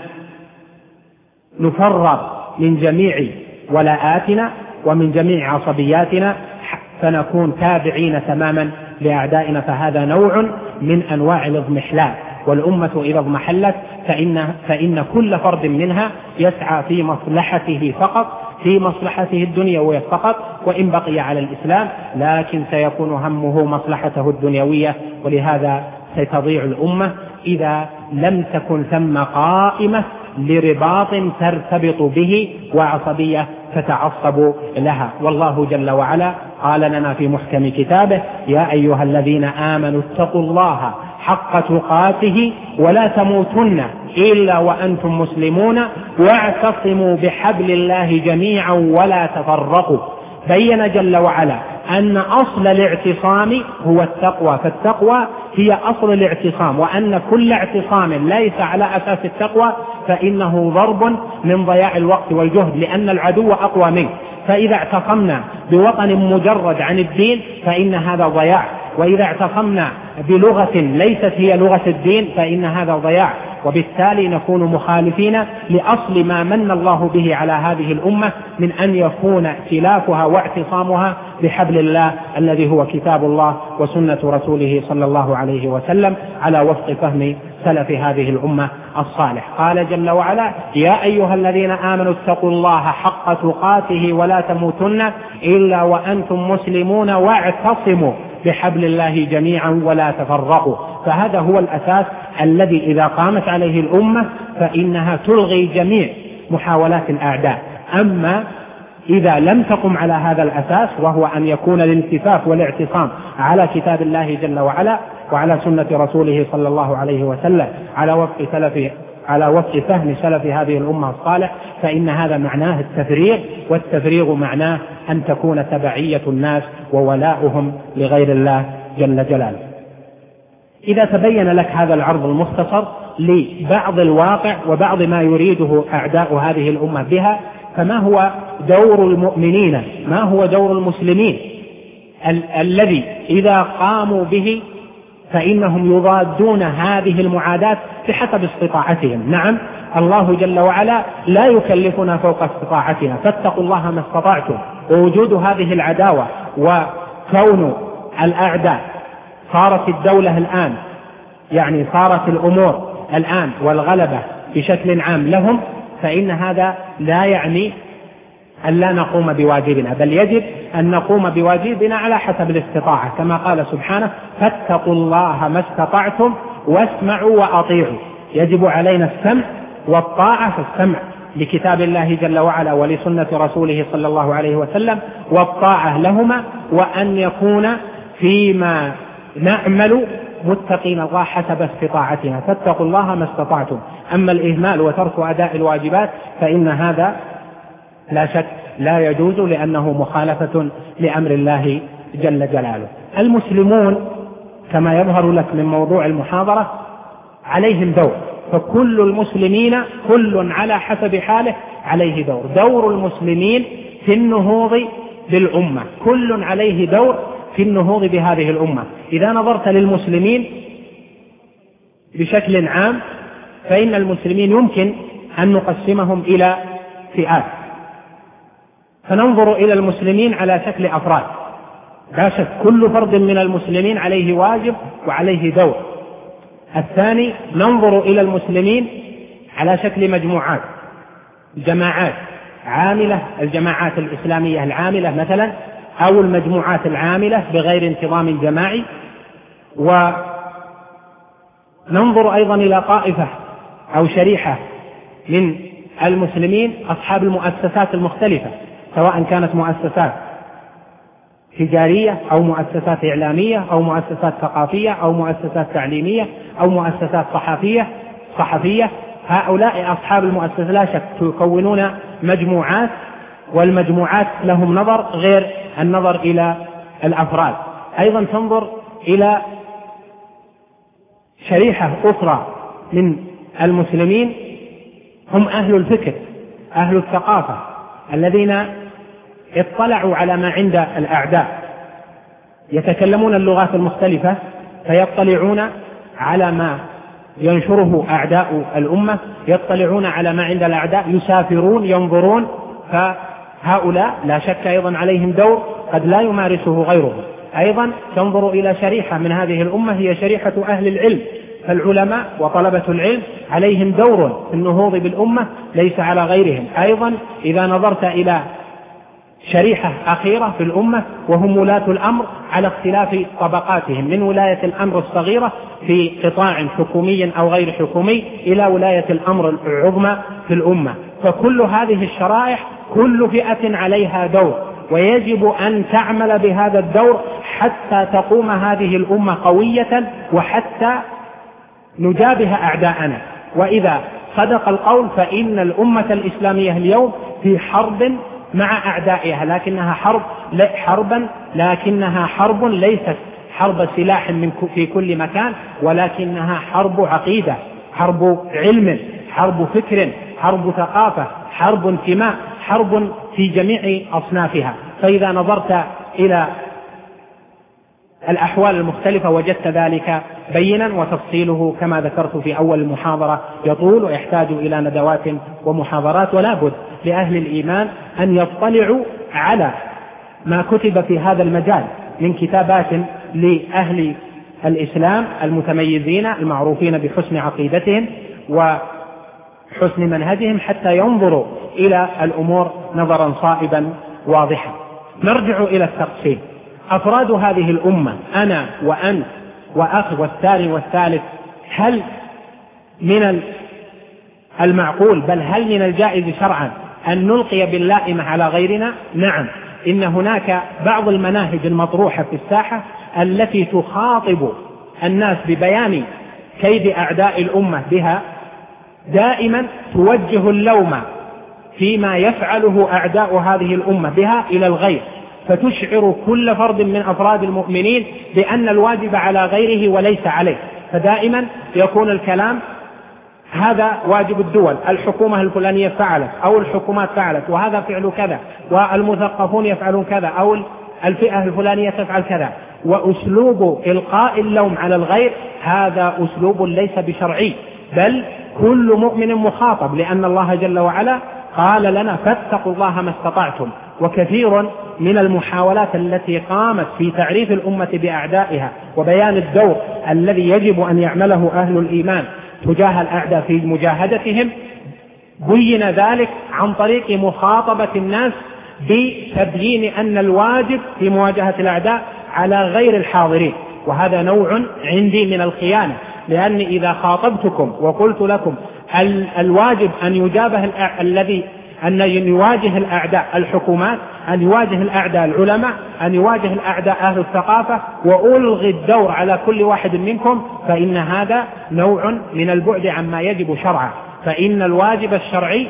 نفرغ من جميع ولاءاتنا ومن جميع عصبياتنا فنكون تابعين تماما لأعدائنا، فهذا نوع من أنواع الاضمحلال. والأمة إذا اضمحلت فإن, فإن كل فرد منها يسعى في مصلحته فقط، في مصلحته الدنيوية فقط، وإن بقي على الإسلام لكن سيكون همه مصلحته الدنيوية. ولهذا ستضيع الأمة إذا لم تكن ثم قائمة لرباط ترتبط به وعصبية تتعصب لها. والله جل وعلا قال لنا في محكم كتابه: يا أيها الذين آمنوا اتقوا الله حق تقاته ولا تموتن إلا وأنتم مسلمون واعتصموا بحبل الله جميعا ولا تفرقوا. بين جل وعلا أن أصل الاعتصام هو التقوى، فالتقوى هي أصل الاعتصام، وأن كل اعتصام ليس على أساس التقوى فإنه ضرب من ضياع الوقت والجهد، لأن العدو أقوى منه. فإذا اعتصمنا بوطن مجرد عن الدين فإن هذا ضياع، وإذا اعتصمنا بلغة ليست هي لغة الدين فإن هذا ضياع، وبالتالي نكون مخالفين لأصل ما من الله به على هذه الأمة من أن يكون ائتلافها واعتصامها بحبل الله الذي هو كتاب الله وسنة رسوله صلى الله عليه وسلم على وفق فهم سلف هذه الأمة الصالح. قال جل وعلا: يا أيها الذين آمنوا اتقوا الله حق تقاته ولا تموتن إلا وأنتم مسلمون واعتصموا بحبل الله جميعا ولا تفرقوا. فهذا هو الأساس الذي إذا قامت عليه الأمة فإنها تلغي جميع محاولات الأعداء. أما إذا لم تقم على هذا الأساس، وهو أن يكون الالتفاف والاعتصام على كتاب الله جل وعلا وعلى سنة رسوله صلى الله عليه وسلم على وفق سلف على وفق فهم سلف هذه الأمة الصالح، فإن هذا معناه التفريغ، والتفريغ معناه أن تكون تبعية الناس وولاؤهم لغير الله جل جلاله. إذا تبين لك هذا العرض المختصر لبعض الواقع وبعض ما يريده أعداء هذه الأمة بها، فما هو دور المؤمنين؟ ما هو دور المسلمين ال- الذي إذا قاموا به فإنهم يضادون هذه المعاداة بحسب استطاعتهم؟ نعم، الله جل وعلا لا يكلفنا فوق استطاعتنا، فاتقوا الله ما استطعتم. ووجود هذه العداوة وكون الأعداء، صارت الدولة الآن يعني صارت الأمور الآن والغلبة بشكل عام لهم، فإن هذا لا يعني أن لا نقوم بواجبنا، بل يجب أن نقوم بواجبنا على حسب الاستطاعة، كما قال سبحانه: فاتقوا الله ما استطعتم واسمعوا وأطيعوا. يجب علينا السمع والطاعة، فالسمع لكتاب الله جل وعلا ولسنة رسوله صلى الله عليه وسلم، والطاعة لهما، وأن يكون فيما نعمل متقين الله حسب استطاعتنا. فاتقوا الله ما استطعتم. أما الإهمال وترك أداء الواجبات فإن هذا لا شك لا يجوز، لأنه مخالفة لأمر الله جل جلاله. المسلمون كما يظهر لك من موضوع المحاضرة عليهم دور، فكل المسلمين كل على حسب حاله عليه دور. دور المسلمين في النهوض بالأمة، كل عليه دور في النهوض بهذه الأمة. إذا نظرت للمسلمين بشكل عام فإن المسلمين يمكن أن نقسمهم إلى فئات، فننظر إلى المسلمين على شكل أفراد، لا شك كل فرد من المسلمين عليه واجب وعليه دور. الثاني ننظر إلى المسلمين على شكل مجموعات، جماعات عاملة، الجماعات الإسلامية العاملة مثلا، أو المجموعات العاملة بغير انتظام جماعي. وننظر أيضا إلى طائفة أو شريحة من المسلمين أصحاب المؤسسات المختلفة، سواء كانت مؤسسات تجارية أو مؤسسات إعلامية أو مؤسسات ثقافية أو مؤسسات تعليمية أو مؤسسات صحفية صحفية هؤلاء أصحاب المؤسسات لا شك يكونون مجموعات، والمجموعات لهم نظر غير النظر إلى الأفراد. أيضا تنظر إلى شريحة أخرى من المسلمين هم أهل الفكر، أهل الثقافة، الذين اطلعوا على ما عند الأعداء، يتكلمون اللغات المختلفة فيطلعون على ما ينشره أعداء الأمة، يطلعون على ما عند الأعداء، يسافرون ينظرون. فهؤلاء لا شك أيضا عليهم دور قد لا يمارسه غيرهم. أيضا تنظر إلى شريحة من هذه الأمة هي شريحة أهل العلم، فالعلماء وطلبة العلم عليهم دور في النهوض بالأمة ليس على غيرهم. أيضا إذا نظرت إلى شريحة أخيرة في الأمة وهم ولاة الأمر على اختلاف طبقاتهم، من ولاية الأمر الصغيرة في قطاع حكومي أو غير حكومي إلى ولاية الأمر العظمى في الأمة. فكل هذه الشرائح كل فئة عليها دور، ويجب أن تعمل بهذا الدور حتى تقوم هذه الأمة قوية وحتى نجابه أعداءنا. وإذا صدق القول فإن الأمة الإسلامية اليوم في حرب مع أعدائها، لكنها حرب حربا لكنها حرب ليست حرب سلاح من في كل مكان، ولكنها حرب عقيدة، حرب علم، حرب فكر، حرب ثقافة، حرب انتماء، حرب في جميع أصنافها. فإذا نظرت إلى الأحوال المختلفة وجدت ذلك بينا، وتفصيله كما ذكرت في أول المحاضرة يطول ويحتاج إلى ندوات ومحاضرات، ولا بد لأهل الإيمان أن يطلعوا على ما كتب في هذا المجال من كتابات لأهل الإسلام المتميزين المعروفين بحسن عقيدتهم وحسن منهجهم، حتى ينظروا إلى الأمور نظرا صائبا واضحا. نرجع إلى التقسيم. أفراد هذه الأمة أنا وأنت وأخ والثاني والثالث، هل من المعقول بل هل من الجائز شرعا أن نلقي باللائمة على غيرنا؟ نعم، إن هناك بعض المناهج المطروحة في الساحة التي تخاطب الناس ببيان كيد أعداء الأمة بها، دائما توجه اللوم فيما يفعله أعداء هذه الأمة بها إلى الغير، فتشعر كل فرد من أفراد المؤمنين بأن الواجب على غيره وليس عليه. فدائما يكون الكلام هذا واجب الدول، الحكومة الفلانية فعلت أو الحكومات فعلت وهذا فعل كذا، والمثقفون يفعلون كذا، أو الفئة الفلانية تفعل كذا. وأسلوب إلقاء اللوم على الغير هذا أسلوب ليس بشرعي، بل كل مؤمن مخاطب، لأن الله جل وعلا قال لنا فاتقوا الله ما استطعتم. وكثير من المحاولات التي قامت في تعريف الأمة بأعدائها وبيان الدور الذي يجب أن يعمله أهل الإيمان تجاه الأعداء في مجاهدتهم، بين ذلك عن طريق مخاطبة الناس بتبيين أن الواجب في مواجهة الأعداء على غير الحاضرين. وهذا نوع عندي من الخيانة، لأن إذا خاطبتكم وقلت لكم الواجب أن يجابه الذي أن يواجه الأعداء الحكومات، أن يواجه الأعداء العلماء، أن يواجه الأعداء أهل الثقافة، وألغي الدور على كل واحد منكم، فإن هذا نوع من البعد عما يجب شرعا. فإن الواجب الشرعي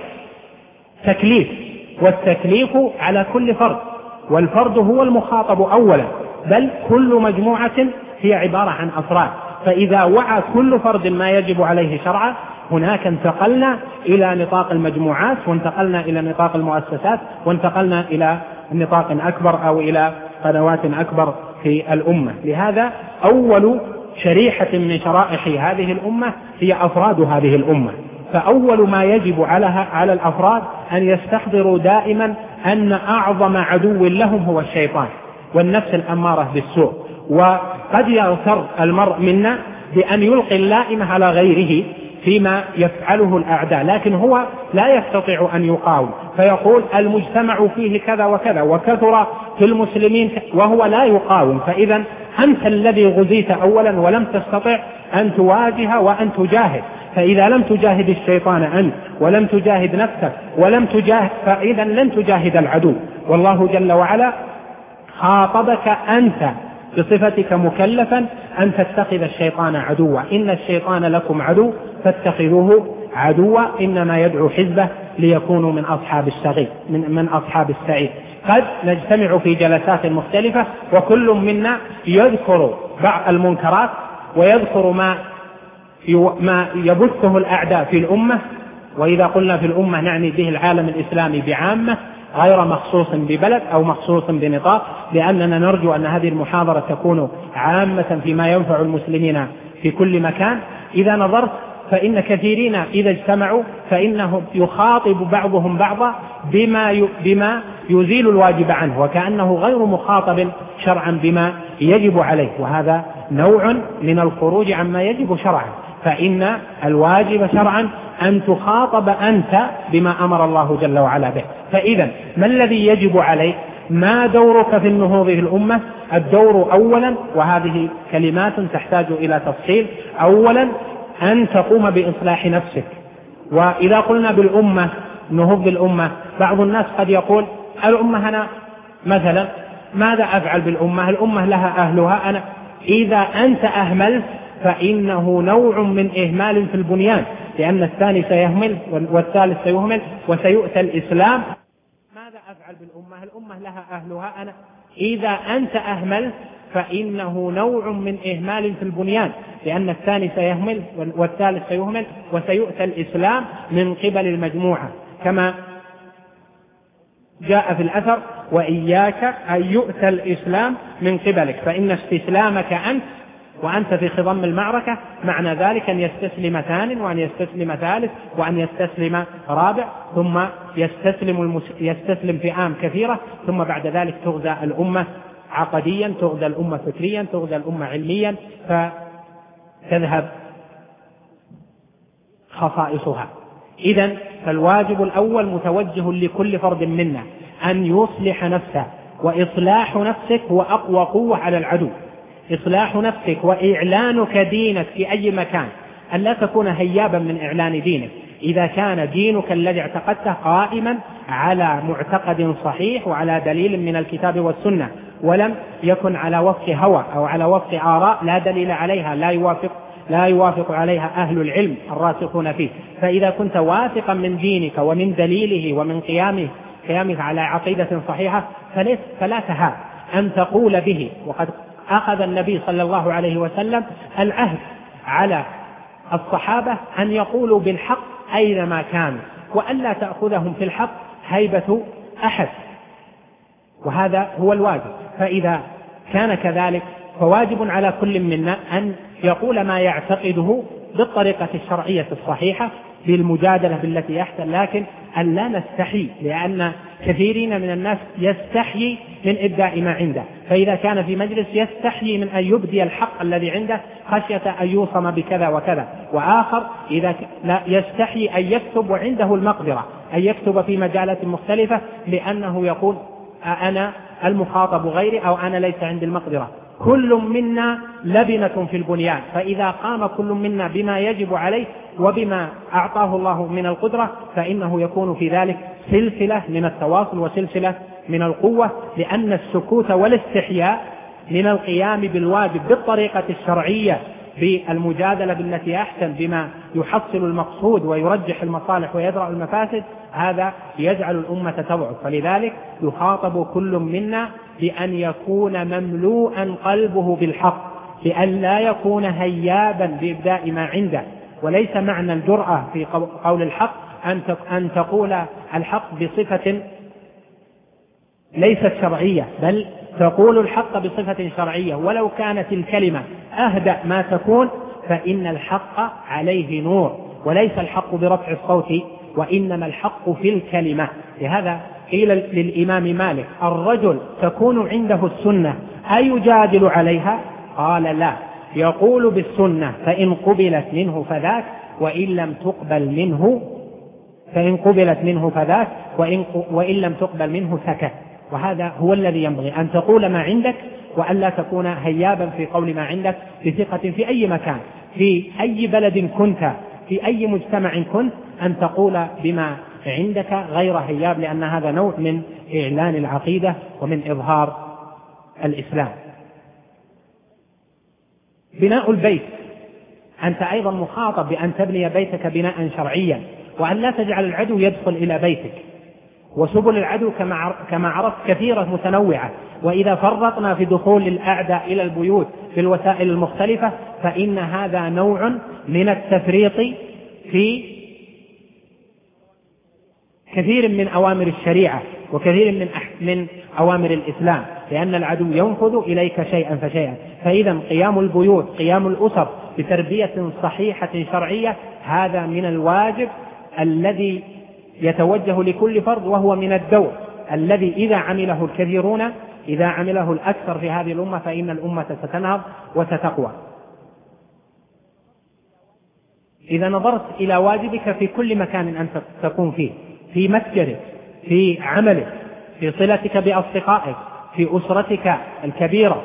تكليف، والتكليف على كل فرد، والفرد هو المخاطب أولا، بل كل مجموعة هي عبارة عن أفراد. فإذا وعى كل فرد ما يجب عليه شرعا، هناك انتقلنا إلى نطاق المجموعات، وانتقلنا إلى نطاق المؤسسات، وانتقلنا إلى نطاق أكبر أو إلى قنوات أكبر في الأمة. لهذا أول شريحة من شرائح هذه الأمة هي أفراد هذه الأمة. فأول ما يجب على الأفراد أن يستحضروا دائما أن أعظم عدو لهم هو الشيطان والنفس الأمارة بالسوء. وقد يغتر المرء منا بأن يلقي اللائمة على غيره فيما يفعله الأعداء، لكن هو لا يستطيع أن يقاوم، فيقول المجتمع فيه كذا وكذا وكثر في المسلمين، وهو لا يقاوم. فإذا أنت الذي غزيت أولا ولم تستطع أن تواجه وأن تجاهد. فإذا لم تجاهد الشيطان أنت ولم تجاهد نفسك ولم تجاهد، فإذا لن تجاهد العدو. والله جل وعلا خاطبك أنت بصفتك مكلفا أن تتخذ الشيطان عدوا، إن الشيطان لكم عدو فاتخذوه عدوا إنما يدعو حزبه ليكونوا من أصحاب السعير من, من أصحاب السعير. قد نجتمع في جلسات مختلفة وكل منا يذكر بعض المنكرات ويذكر ما ما يبثه الأعداء في الأمة، وإذا قلنا في الأمة نعني به العالم الإسلامي بعامة غير مخصوص ببلد أو مخصوص بنطاق، لأننا نرجو أن هذه المحاضرة تكون عامة فيما ينفع المسلمين في كل مكان. إذا نظرت فإن كثيرين إذا اجتمعوا فإنهم يخاطب بعضهم بعضا بما بما يزيل الواجب عنه، وكأنه غير مخاطب شرعا بما يجب عليه، وهذا نوع من الخروج عما يجب شرعا. فإن الواجب شرعا أن تخاطب أنت بما أمر الله جل وعلا به. فإذا ما الذي يجب عليك؟ ما دورك في النهوض في الأمة؟ الدور أولا، وهذه كلمات تحتاج إلى تفصيل، أولا أن تقوم بإصلاح نفسك. وإذا قلنا بالأمة نهوض بالأمة، بعض الناس قد يقول الأمة هنا مثلا ماذا أفعل بالأمة؟ الأمة لها أهلها. أنا إذا أنت أهملت فإنه نوع من إهمال في البنيان، لأن الثاني سيهمل والثالث سيهمل وسيؤتى الإسلام. ماذا أفعل بالأمة؟ الأمة لها أهلها. أنا إذا أنت أهملت فإنه نوع من إهمال في البنيان، لأن الثاني سيهمل والثالث سيهمل وسيؤتى الإسلام من قبل المجموعة، كما جاء في الأثر: وإياك أن يؤتى الإسلام من قبلك، فإن استسلامك أنت وأنت في خضم المعركة معنى ذلك أن يستسلم ثان وأن يستسلم ثالث وأن يستسلم رابع، ثم يستسلم, المس... يستسلم فئام كثيرة، ثم بعد ذلك تغزى الأمة عقديا، تغزى الأمة فكريا، تغزى الأمة علميا، فتذهب خصائصها. إذن فالواجب الأول متوجه لكل فرد منا أن يصلح نفسه، وإصلاح نفسك هو أقوى قوة على العدو. إصلاح نفسك وإعلانك دينك في أي مكان، أن لا تكون هيابا من إعلان دينك. إذا كان دينك الذي اعتقدته قائما على معتقد صحيح وعلى دليل من الكتاب والسنة، ولم يكن على وفق هوى أو على وفق آراء لا دليل عليها، لا يوافق لا يوافق عليها أهل العلم الراسخون فيه. فإذا كنت واثقا من دينك ومن دليله ومن قيامه قيامك على عقيدة صحيحة فلا تهاب أن تقول به. وقد أخذ النبي صلى الله عليه وسلم العهد على الصحابة أن يقولوا بالحق أينما كانوا، وألا تأخذهم في الحق هيبة أحد، وهذا هو الواجب. فإذا كان كذلك فواجب على كل منا أن يقول ما يعتقده بالطريقة الشرعية الصحيحة، بالمجادلة بالتي أحسن، لكن أن لا نستحي، لأن كثيرين من الناس يستحيي من إبداء ما عنده. فإذا كان في مجلس يستحيي من أن يبدي الحق الذي عنده خشية أن يوصم بكذا وكذا، وآخر إذا لا يستحيي أن يكتب وعنده المقدرة أن يكتب في مجالات مختلفة، لأنه يقول أنا المخاطب غيري أو أنا ليس عندي المقدرة. كل منا لبنة في البنيان، فإذا قام كل منا بما يجب عليه وبما أعطاه الله من القدرة فإنه يكون في ذلك سلسلة من التواصل وسلسلة من القوة، لأن السكوت والاستحياء من القيام بالواجب بالطريقة الشرعية بالمجادلة بالتي أحسن بما يحصل المقصود ويرجح المصالح ويدرأ المفاسد، هذا يجعل الأمة تضعف. فلذلك يخاطب كل منا بأن يكون مملوءا قلبه بالحق، بأن لا يكون هيابا بإبداء ما عنده. وليس معنى الجرأة في قول الحق أن تقول الحق بصفة ليست شرعية، بل تقول الحق بصفة شرعية، ولو كانت الكلمة أهدأ ما تكون فإن الحق عليه نور، وليس الحق برفع الصوت وإنما الحق في الكلمة. لهذا قيل للإمام مالك: الرجل تكون عنده السنة أيجادل عليها؟ قال: لا، يقول بالسنة فإن قبلت منه فذاك وإن لم تقبل منه فإن قبلت منه فذاك وإن, وإن لم تقبل منه سكت. وهذا هو الذي ينبغي، أن تقول ما عندك وأن لا تكون هيابا في قول ما عندك بثقة في أي مكان، في أي بلد كنت، في أي مجتمع كنت، أن تقول بما عندك غير هياب، لأن هذا نوع من إعلان العقيدة ومن إظهار الإسلام. بناء البيت، أنت أيضا مخاطب بأن تبني بيتك بناء شرعيا، وأن لا تجعل العدو يدخل إلى بيتك. وسبل العدو كما عرفت كثيرة متنوعة، وإذا فرطنا في دخول الأعداء إلى البيوت بالوسائل المختلفة فإن هذا نوع من التفريط في كثير من أوامر الشريعة وكثير من من أوامر الإسلام، لأن العدو ينفذ إليك شيئا فشيئا. فإذا قيام البيوت، قيام الأسر بتربية صحيحة شرعية، هذا من الواجب الذي يتوجه لكل فرد، وهو من الدور الذي إذا عمله الكثيرون، إذا عمله الأكثر في هذه الأمة فإن الأمة ستنهض وستقوى. إذا نظرت إلى واجبك في كل مكان أنت تكون فيه، في مسجدك، في عملك، في صلتك بأصدقائك، في أسرتك الكبيرة،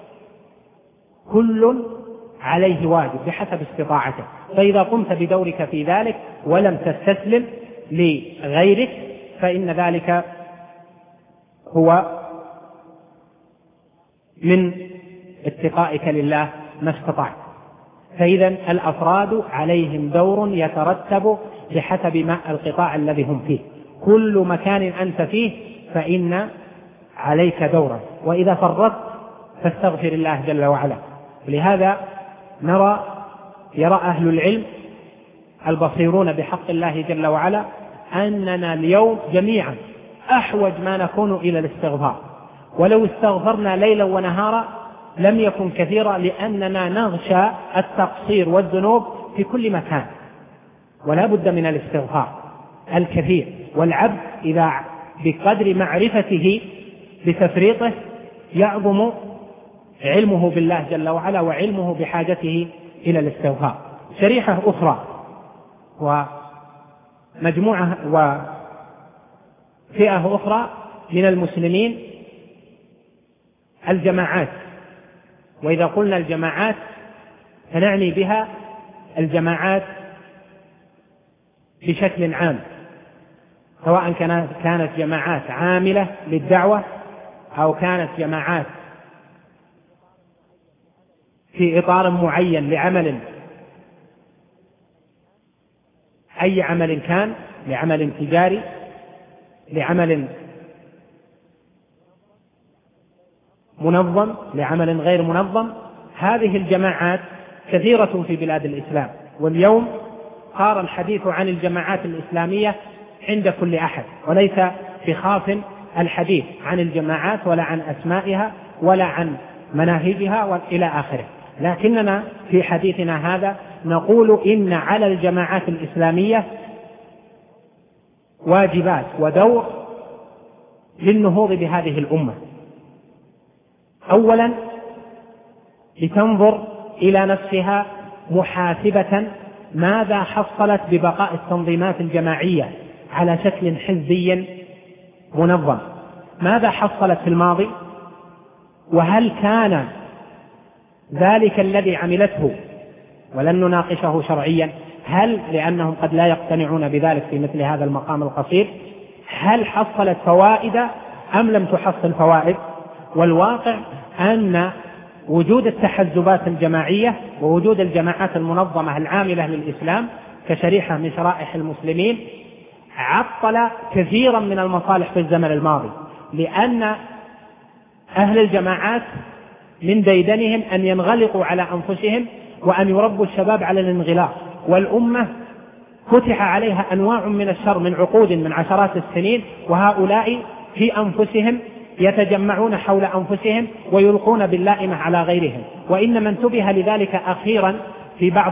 كل عليه واجب بحسب استطاعته. فإذا قمت بدورك في ذلك ولم تستسلم لغيرك فإن ذلك هو من اتقائك لله ما استطعت. فإذا الأفراد عليهم دور يترتب بحسب ما القطاع الذي هم فيه. كل مكان أنت فيه فإن عليك دورا، وإذا فرطت فاستغفر الله جل وعلا. ولهذا نرى يرى أهل العلم البصيرون بحق الله جل وعلا أننا اليوم جميعا أحوج ما نكون إلى الاستغفار، ولو استغفرنا ليلا ونهارا لم يكن كثيرا، لأننا نغشى التقصير والذنوب في كل مكان، ولا بد من الاستغفار الكثير. والعبد إذا بقدر معرفته بتفريطه يعظم علمه بالله جل وعلا وعلمه بحاجته إلى الاستغفار. شريحة أخرى ومجموعة وفئة أخرى من المسلمين الجماعات. وإذا قلنا الجماعات فنعني بها الجماعات بشكل عام، سواء كانت جماعات عاملة للدعوة أو كانت جماعات في إطار معين لعمل، أي عمل كان، لعمل تجاري، لعمل منظم، لعمل غير منظم. هذه الجماعات كثيرة في بلاد الإسلام، واليوم صار الحديث عن الجماعات الإسلامية عند كل أحد، وليس بخاف الحديث عن الجماعات ولا عن أسمائها ولا عن مناهجها وإلى آخره. لكننا في حديثنا هذا نقول إن على الجماعات الإسلامية واجبات ودور للنهوض بهذه الأمة. أولا لتنظر إلى نفسها محاسبة ماذا حصلت ببقاء التنظيمات الجماعية على شكل حزبي منظم، ماذا حصلت في الماضي، وهل كان ذلك الذي عملته، ولن نناقشه شرعيا، هل لأنهم قد لا يقتنعون بذلك في مثل هذا المقام القصير، هل حصلت فوائد أم لم تحصل فوائد؟ والواقع أن وجود التحزبات الجماعية ووجود الجماعات المنظمة العاملة للإسلام كشريحة من شرائح المسلمين عطل كثيرا من المصالح في الزمن الماضي، لأن أهل الجماعات من ديدنهم أن ينغلقوا على أنفسهم وأن يربوا الشباب على الانغلاق، والأمة فتح عليها أنواع من الشر من عقود من عشرات السنين، وهؤلاء في أنفسهم يتجمعون حول أنفسهم ويلقون باللائمة على غيرهم. وإنما انتبه لذلك أخيرا في بعض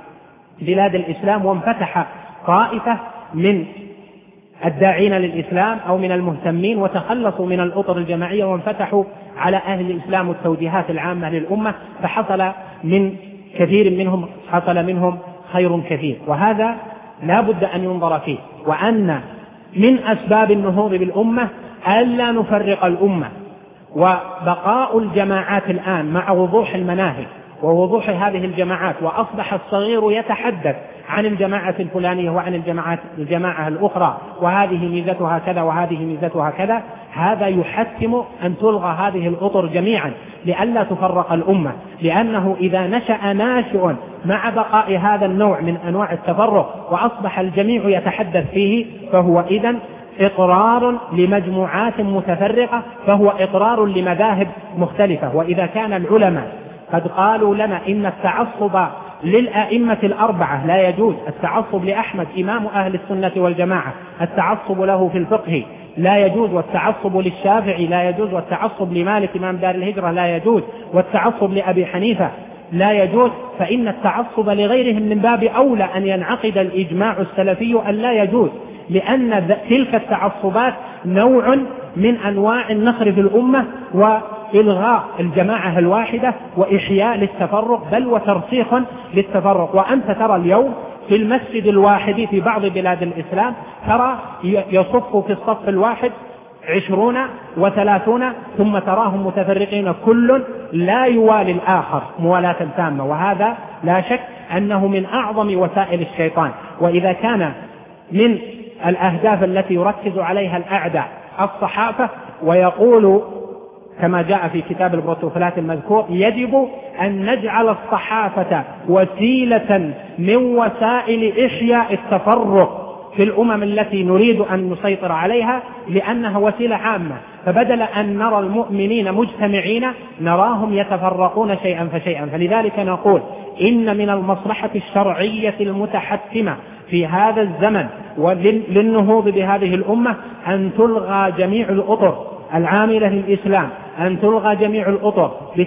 بلاد الإسلام، وانفتح طائفة من الداعين للإسلام أو من المهتمين وتخلصوا من الأطر الجماعية وانفتحوا على أهل الإسلام والتوجيهات العامة للأمة، فحصل من كثير منهم حصل منهم خير كثير. وهذا لا بد أن ينظر فيه، وأن من أسباب النهوض بالأمة ألا نفرق الأمة. وبقاء الجماعات الآن مع وضوح المناهج ووضوح هذه الجماعات، وأصبح الصغير يتحدث عن الجماعة الفلانية وعن الجماعة الجماعة الأخرى، وهذه ميزتها كذا وهذه ميزتها كذا، هذا يحتم أن تلغى هذه الأطر جميعا لئلا تفرق الأمة، لأنه إذا نشأ ناشئ مع بقاء هذا النوع من أنواع التفرق وأصبح الجميع يتحدث فيه، فهو إذن إقرار لمجموعات متفرقة، فهو إقرار لمذاهب مختلفة. وإذا كان العلماء قد قالوا لنا إن التعصب للأئمة الأربعة لا يجوز، التعصب لأحمد إمام أهل السنة والجماعة، التعصب له في الفقه لا يجوز، والتعصب للشافعي لا يجوز، والتعصب لمالك إمام دار الهجرة لا يجوز، والتعصب لأبي حنيفة لا يجوز، فإن التعصب لغيرهم من باب أولى أن ينعقد الإجماع السلفي أن لا يجوز، لأن تلك التعصبات نوع من أنواع النخر في الأمة وإلغاء الجماعة الواحدة وإحياء للتفرق، بل وترسيخ للتفرق. وأنت ترى اليوم في المسجد الواحد في بعض بلاد الإسلام ترى يصف في الصف الواحد عشرون وثلاثون، ثم تراهم متفرقين كل لا يوالي الآخر موالاة تامة، وهذا لا شك أنه من أعظم وسائل الشيطان. وإذا كان من الأهداف التي يركز عليها الأعداء الصحافة، ويقول كما جاء في كتاب البروتوفولات المذكور، يجب أن نجعل الصحافة وسيلة من وسائل إحياء التفرق في الأمم التي نريد أن نسيطر عليها، لأنها وسيلة عامة. فبدل أن نرى المؤمنين مجتمعين نراهم يتفرقون شيئا فشيئا. فلذلك نقول إن من المصلحة الشرعية المتحتمة في هذا الزمن وللنهوض بهذه الأمة أن تلغى جميع الأطر العاملة للإسلام، أن تلغى جميع الأطر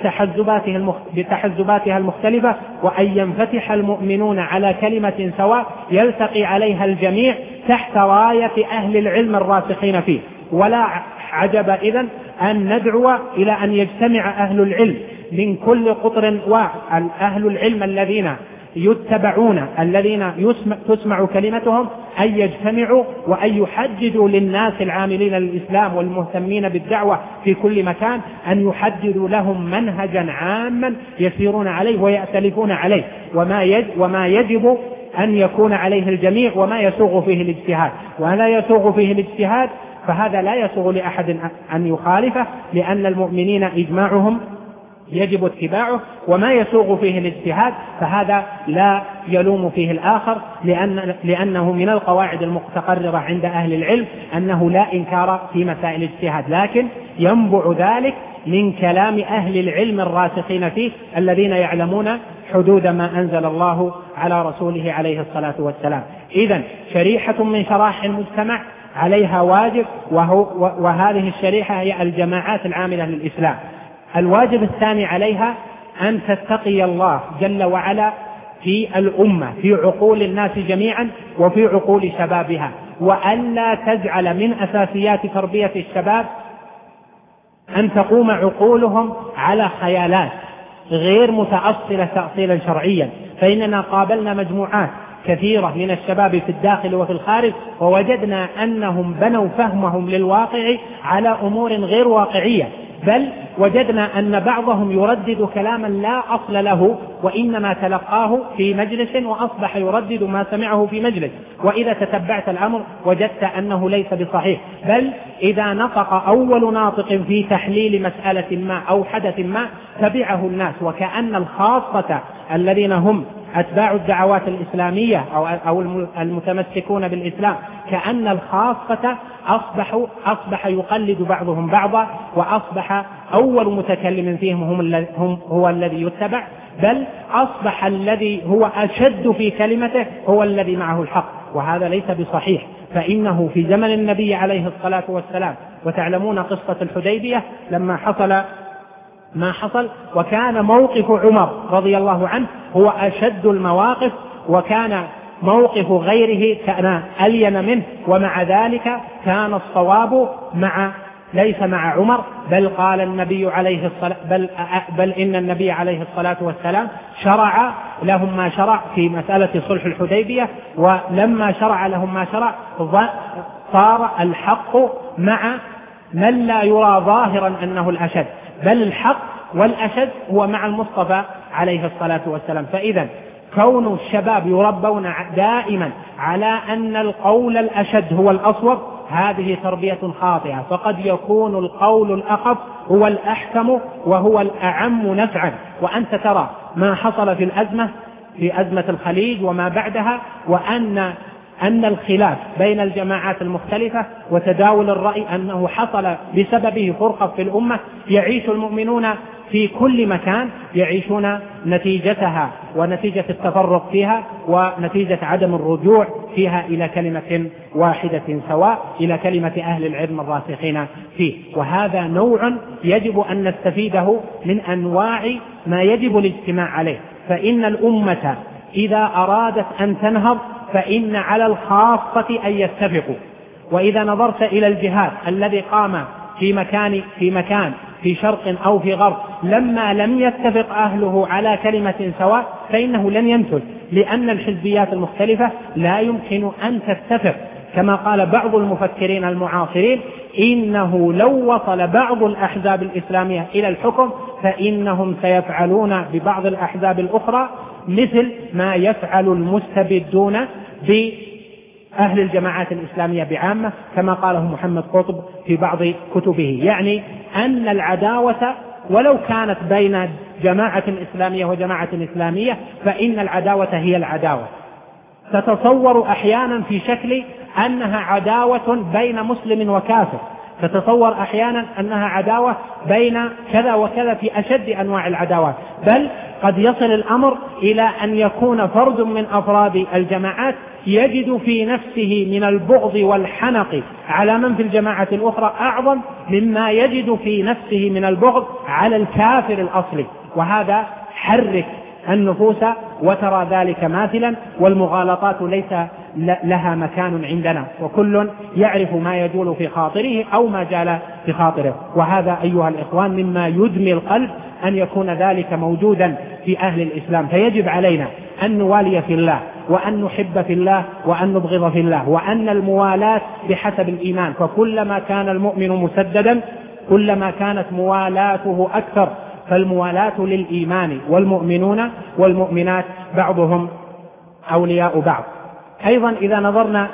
بتحزباتها المختلفة، وأن ينفتح المؤمنون على كلمة سواء يلتقي عليها الجميع تحت راية أهل العلم الراسخين فيه. ولا عجب إذن أن ندعو إلى أن يجتمع أهل العلم من كل قطر وأهل العلم الذين يتبعون الذين يسمع تسمع كلمتهم أن يجتمعوا وأن يحددوا للناس العاملين للإسلام والمهتمين بالدعوة في كل مكان، أن يحددوا لهم منهجا عاما يسيرون عليه ويأتلفون عليه، وما وما يجب أن يكون عليه الجميع، وما يسوغ فيه الاجتهاد. ولا يسوغ فيه الاجتهاد فهذا لا يسوغ لأحد أن يخالفه، لأن المؤمنين إجماعهم يجب اتباعه، وما يسوغ فيه الاجتهاد فهذا لا يلوم فيه الآخر، لأن لأنه من القواعد المتقررة عند أهل العلم أنه لا إنكار في مسائل الاجتهاد، لكن ينبع ذلك من كلام أهل العلم الراسخين فيه الذين يعلمون حدود ما أنزل الله على رسوله عليه الصلاة والسلام. إذن شريحة من شرائح المجتمع عليها واجب، وهو وهذه الشريحة هي الجماعات العاملة للإسلام. الواجب الثاني عليها أن تتقي الله جل وعلا في الأمة، في عقول الناس جميعا وفي عقول شبابها، وألا تجعل من أساسيات تربية الشباب أن تقوم عقولهم على خيالات غير متأصلة تأصيلا شرعيا. فإننا قابلنا مجموعات كثيرة من الشباب في الداخل وفي الخارج، ووجدنا أنهم بنوا فهمهم للواقع على أمور غير واقعية، بل وجدنا أن بعضهم يردد كلاما لا أصل له، وإنما تلقاه في مجلس وأصبح يردد ما سمعه في مجلس، وإذا تتبعت الأمر وجدت أنه ليس بصحيح، بل إذا نطق أول ناطق في تحليل مسألة ما أو حدث ما تبعه الناس، وكأن الخاصة الذين هم أتباع الدعوات الإسلامية أو المتمسكون بالإسلام كأن الخاصة أصبحوا أصبح يقلد بعضهم بعضا، وأصبح أول متكلم فيهم هم هم هو الذي يتبع، بل أصبح الذي هو أشد في كلمته هو الذي معه الحق، وهذا ليس بصحيح. فإنه في زمن النبي عليه الصلاة والسلام، وتعلمون قصة الحديبية لما حصل ما حصل، وكان موقف عمر رضي الله عنه هو أشد المواقف، وكان موقف غيره كان ألين منه، ومع ذلك كان الصواب مع ليس مع عمر، بل قال النبي عليه الصلاة بل, بل إن النبي عليه الصلاة والسلام شرع لهم ما شرع في مسألة صلح الحديبية، ولما شرع لهم ما شرع صار الحق مع من لا يرى ظاهرا أنه الأشد، بل الحق والأشد هو مع المصطفى عليه الصلاة والسلام. فإذا كون الشباب يربون دائما على أن القول الأشد هو الأصوب هذه تربية خاطئة، فقد يكون القول الأخف هو الأحكم وهو الأعم نفعا. وأنت ترى ما حصل في الأزمة في أزمة الخليج وما بعدها، وأن أن الخلاف بين الجماعات المختلفة وتداول الرأي أنه حصل بسببه فرقة في الأمة، يعيش المؤمنون في كل مكان يعيشون نتيجتها ونتيجة التفرق فيها ونتيجة عدم الرجوع فيها إلى كلمة واحدة سواء، إلى كلمة أهل العلم الراسخين فيه. وهذا نوع يجب أن نستفيده من أنواع ما يجب الاجتماع عليه. فإن الأمة إذا أرادت أن تنهض فإن على الخاصة أن يتفقوا. وإذا نظرت إلى الجهاد الذي قام في مكان في مكان في شرق أو في غرب، لما لم يتفق أهله على كلمة سواء فإنه لن ينتج، لأن الحزبيات المختلفة لا يمكن أن تتفق. كما قال بعض المفكرين المعاصرين: إنه لو وصل بعض الأحزاب الإسلامية إلى الحكم فإنهم سيفعلون ببعض الأحزاب الأخرى مثل ما يفعل المستبدون أهل الجماعات الإسلامية بعامة كما قاله محمد قطب في بعض كتبه، يعني أن العداوة ولو كانت بين جماعة إسلامية وجماعة إسلامية فإن العداوة هي العداوة. تتصور أحيانا في شكل أنها عداوة بين مسلم وكافر، تتصور أحيانا أنها عداوة بين كذا وكذا في أشد أنواع العداوات، بل قد يصل الأمر إلى أن يكون فرد من أفراد الجماعات يجد في نفسه من البغض والحنق على من في الجماعة الأخرى أعظم مما يجد في نفسه من البغض على الكافر الأصلي، وهذا حرك النفوس وترى ذلك ماثلا، والمغالطات ليس لها مكان عندنا، وكل يعرف ما يجول في خاطره أو ما جال في خاطره. وهذا أيها الإخوان مما يدمي القلب أن يكون ذلك موجودا في أهل الإسلام، فيجب علينا أن نوالي في الله وأن نحب في الله وأن نبغض في الله، وأن الموالاة بحسب الإيمان، فكلما كان المؤمن مسددا كلما كانت موالاته أكثر، فالموالاة للإيمان، والمؤمنون والمؤمنات بعضهم أولياء بعض. أيضا إذا نظرنا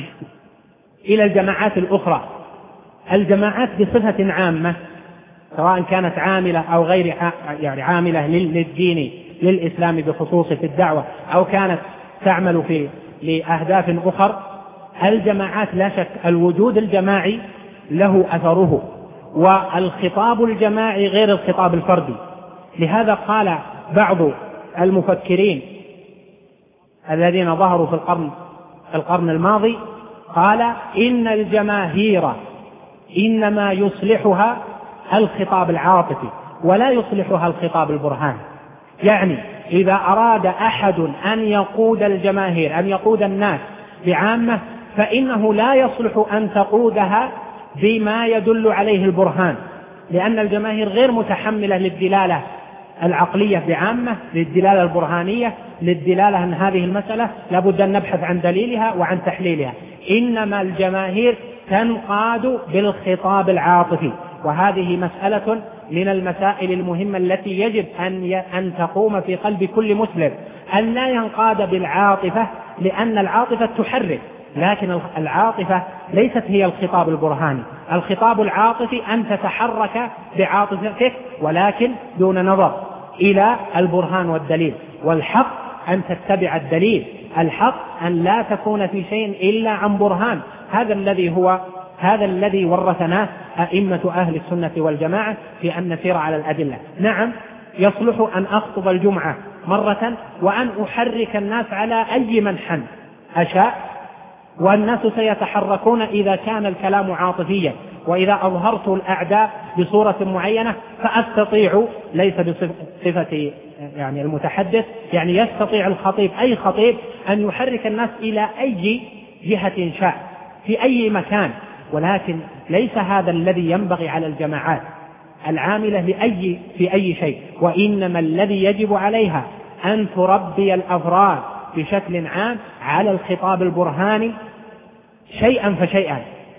إلى الجماعات الأخرى، الجماعات بصفة عامة سواء كانت عاملة أو غير يعني عاملة للدين للإسلام بخصوص في الدعوة أو كانت تعمل في لأهداف أخر، الجماعات لا شك الوجود الجماعي له أثره، والخطاب الجماعي غير الخطاب الفردي. لهذا قال بعض المفكرين الذين ظهروا في القرن القرن الماضي قال إن الجماهير إنما يصلحها الخطاب العاطفي ولا يصلحها الخطاب البرهاني. يعني إذا أراد أحد أن يقود الجماهير أن يقود الناس بعامة فإنه لا يصلح أن تقودها بما يدل عليه البرهان، لأن الجماهير غير متحملة للدلالة العقلية بعامة، للدلالة البرهانية، للدلالة عن هذه المسألة لابد أن نبحث عن دليلها وعن تحليلها. إنما الجماهير تنقاد بالخطاب العاطفي، وهذه مسألة من المسائل المهمة التي يجب أن أن تقوم في قلب كل مسلم، أن لا ينقاد بالعاطفة، لأن العاطفة تحرك، لكن العاطفة ليست هي الخطاب البرهاني. الخطاب العاطفي أن تتحرك بعاطفتك ولكن دون نظر إلى البرهان والدليل، والحق أن تتبع الدليل، الحق أن لا تكون في شيء إلا عن برهان. هذا الذي هو هذا الذي ورثناه أئمة أهل السنة والجماعة في أن نسير على الأدلة. نعم يصلح أن أخطب الجمعة مرة وأن أحرك الناس على أي منحى أشاء، والناس سيتحركون إذا كان الكلام عاطفيا، وإذا أظهرت الأعداء بصورة معينة فأستطيع، ليس بصفة يعني المتحدث، يعني يستطيع الخطيب أي خطيب أن يحرك الناس إلى أي جهة شاء في أي مكان، ولكن ليس هذا الذي ينبغي على الجماعات العاملة لأي في أي شيء، وإنما الذي يجب عليها أن تربي الأفراد بشكل عام على الخطاب البرهاني شيئا فشيئا،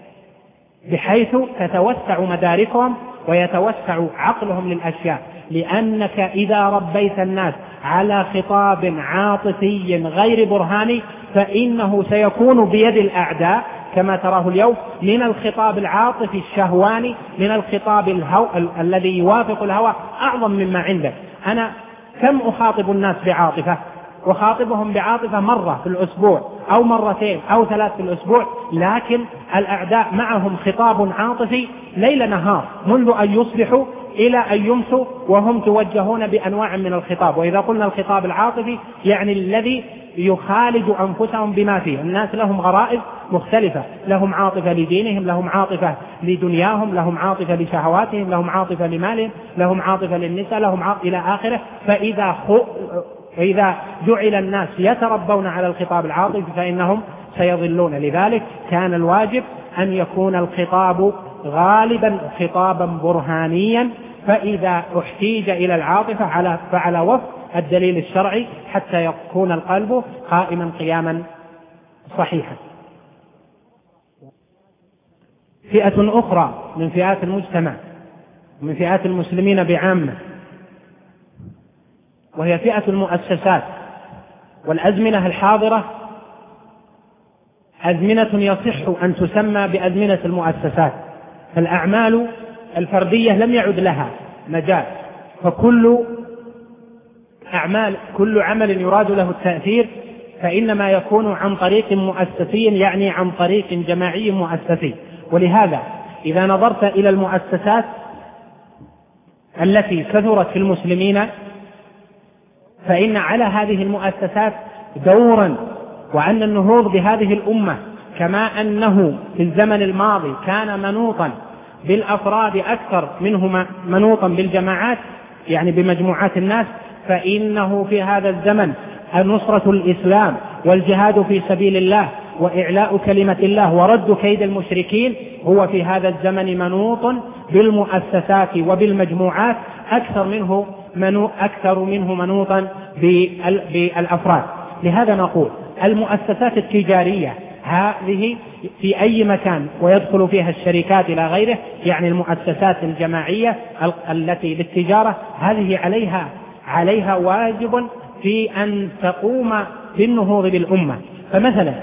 بحيث تتوسع مداركهم ويتوسع عقلهم للأشياء. لأنك إذا ربيت الناس على خطاب عاطفي غير برهاني فإنه سيكون بيد الأعداء كما تراه اليوم، من الخطاب العاطفي الشهواني، من الخطاب الهو... ال... الذي يوافق الهوى أعظم مما عندك. أنا كم أخاطب الناس بعاطفة؟ أخاطبهم بعاطفة مرة في الأسبوع أو مرتين أو ثلاث في الأسبوع، لكن الأعداء معهم خطاب عاطفي ليل نهار منذ أن يصبحوا إلى أن يمسوا وهم توجهون بأنواع من الخطاب. وإذا قلنا الخطاب العاطفي يعني الذي يخالج أنفسهم بما فيه. الناس لهم غرائز مختلفة، لهم عاطفة لدينهم، لهم عاطفة لدنياهم، لهم عاطفة لشهواتهم، لهم عاطفة لمالهم، لهم عاطفة للنساء، لهم عاطفة إلى آخره. فإذا خ... إذا جعل الناس يتربون على الخطاب العاطفي فإنهم سيضلون. لذلك كان الواجب أن يكون الخطاب غالبا خطابا برهانيا، فإذا احتيج إلى العاطفة على فعلى وفق الدليل الشرعي حتى يكون القلب قائما قياما صحيحا. فئة أخرى من فئات المجتمع ومن فئات المسلمين بعامة، وهي فئة المؤسسات والأزمنة الحاضرة، أزمنة يصح أن تسمى بأزمنة المؤسسات، فالأعمال الفردية لم يعد لها مجال، فكل أعمال كل عمل يراد له التأثير فإنما يكون عن طريق مؤسسي، يعني عن طريق جماعي مؤسسي. ولهذا إذا نظرت إلى المؤسسات التي كثرت في المسلمين فإن على هذه المؤسسات دورا، وأن النهوض بهذه الأمة كما أنه في الزمن الماضي كان منوطا بالأفراد أكثر منه منوطا بالجماعات، يعني بمجموعات الناس، فإنه في هذا الزمن نصرة الإسلام والجهاد في سبيل الله وإعلاء كلمة الله ورد كيد المشركين هو في هذا الزمن منوط بالمؤسسات وبالمجموعات أكثر منه منو أكثر منه منوطا بالأفراد. لهذا نقول المؤسسات التجارية هذه في أي مكان ويدخل فيها الشركات إلى غيره، يعني المؤسسات الجماعية التي للتجارة هذه عليها عليها واجب في أن تقوم بالنهوض بالأمة. فمثلا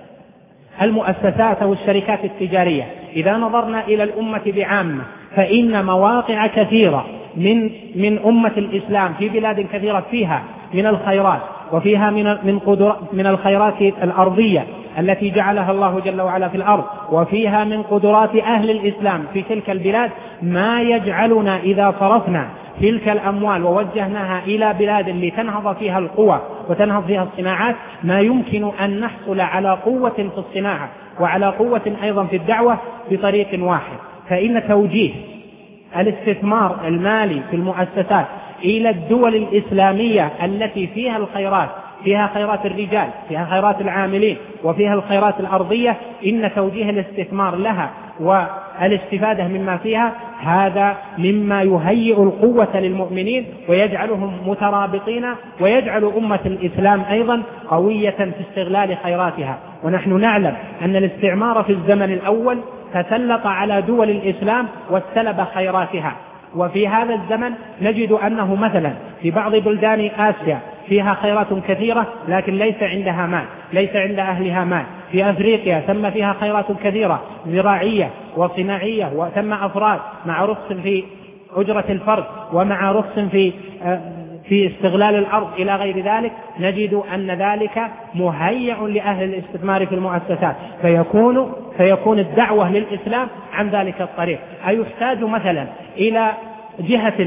المؤسسات أو الشركات التجارية إذا نظرنا إلى الأمة بعامة فإن مواقع كثيرة من من أمة الإسلام في بلاد كثيرة فيها من الخيرات، وفيها من من قدر من الخيرات الأرضية التي جعلها الله جل وعلا في الأرض، وفيها من قدرات أهل الإسلام في تلك البلاد ما يجعلنا إذا صرفنا تلك الأموال ووجهناها إلى بلاد لتنهض فيها القوى وتنهض فيها الصناعات ما يمكن أن نحصل على قوة في الصناعة وعلى قوة أيضا في الدعوة بطريق واحد. فإن توجيه الاستثمار المالي في المؤسسات إلى الدول الإسلامية التي فيها الخيرات، فيها خيرات الرجال، فيها خيرات العاملين، وفيها الخيرات الأرضية، إن توجيه الاستثمار لها والاستفادة مما فيها هذا مما يهيئ القوة للمؤمنين ويجعلهم مترابطين، ويجعل أمة الإسلام أيضا قوية في استغلال خيراتها. ونحن نعلم أن الاستعمار في الزمن الأول تسلط على دول الإسلام واستلب خيراتها، وفي هذا الزمن نجد أنه مثلا في بعض بلدان آسيا فيها خيرات كثيرة لكن ليس عندها مال، ليس عند أهلها مال. في أفريقيا ثم فيها خيرات كثيرة زراعية وصناعية، وثم أفراد مع رخص في أجرة الفرد ومع رخص في في استغلال الأرض إلى غير ذلك. نجد أن ذلك مهيئ لأهل الاستثمار في المؤسسات، فيكون فيكون الدعوة للإسلام عن ذلك الطريق. أيحتاج مثلا إلى جهة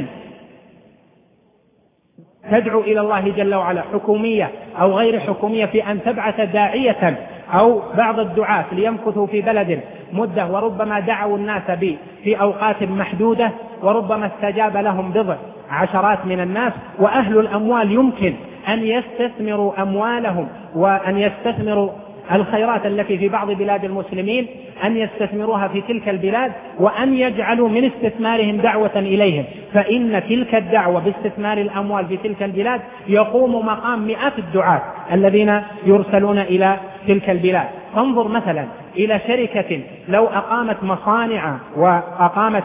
تدعو إلى الله جل وعلا حكومية أو غير حكومية في أن تبعث داعية أو بعض الدعاة ليمكثوا في بلد مدة، وربما دعوا الناس به في أوقات محدودة، وربما استجاب لهم بضع عشرات من الناس، وأهل الأموال يمكن أن يستثمروا أموالهم وأن يستثمروا الخيرات التي في بعض بلاد المسلمين أن يستثمروها في تلك البلاد، وأن يجعلوا من استثمارهم دعوة إليهم، فإن تلك الدعوة باستثمار الأموال في تلك البلاد يقوم مقام مئات الدعاة الذين يرسلون إلى تلك البلاد. فانظر مثلا إلى شركة لو أقامت مصانع وأقامت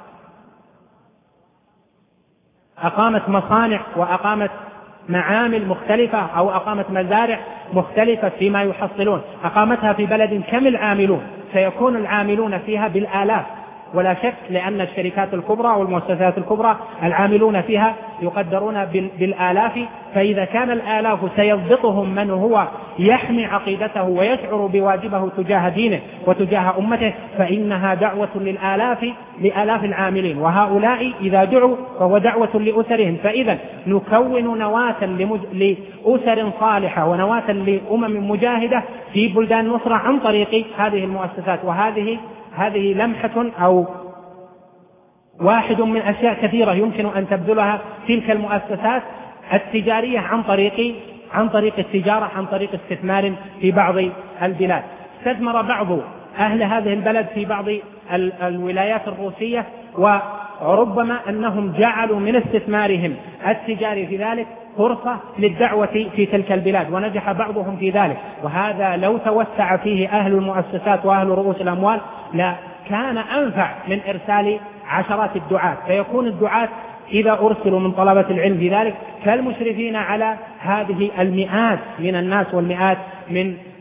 أقامت مصانع وأقامت معامل مختلفة أو أقامت مزارع مختلفة فيما يحصلون، أقامتها في بلد كم العاملون؟ سيكون العاملون فيها بالآلاف ولا شك، لأن الشركات الكبرى والمؤسسات الكبرى العاملون فيها يقدرون بالآلاف. فإذا كان الآلاف سيضبطهم من هو يحمي عقيدته ويشعر بواجبه تجاه دينه وتجاه أمته، فإنها دعوة للآلاف لآلاف العاملين، وهؤلاء إذا دعوا فهو دعوة لأسرهم. فإذا نكون نواة لمج... لأسر صالحة ونواة لأمم مجاهدة في بلدان نصرة عن طريق هذه المؤسسات. وهذه هذه لمحة أو واحد من أشياء كثيرة يمكن أن تبذلها تلك المؤسسات التجارية عن طريق عن طريق التجارة، عن طريق استثمار في بعض البلاد. استثمر بعض أهل هذه البلد في بعض الولايات الروسية، وربما أنهم جعلوا من استثمارهم التجاري في ذلك فرصة للدعوة في تلك البلاد، ونجح بعضهم في ذلك. وهذا لو توسع فيه أهل المؤسسات وأهل رؤوس الأموال لا كان أنفع من إرسال عشرات الدعاة، فيكون الدعاة إذا أرسلوا من طلبة العلم في ذلك كالمشرفين على هذه المئات من الناس والمئات من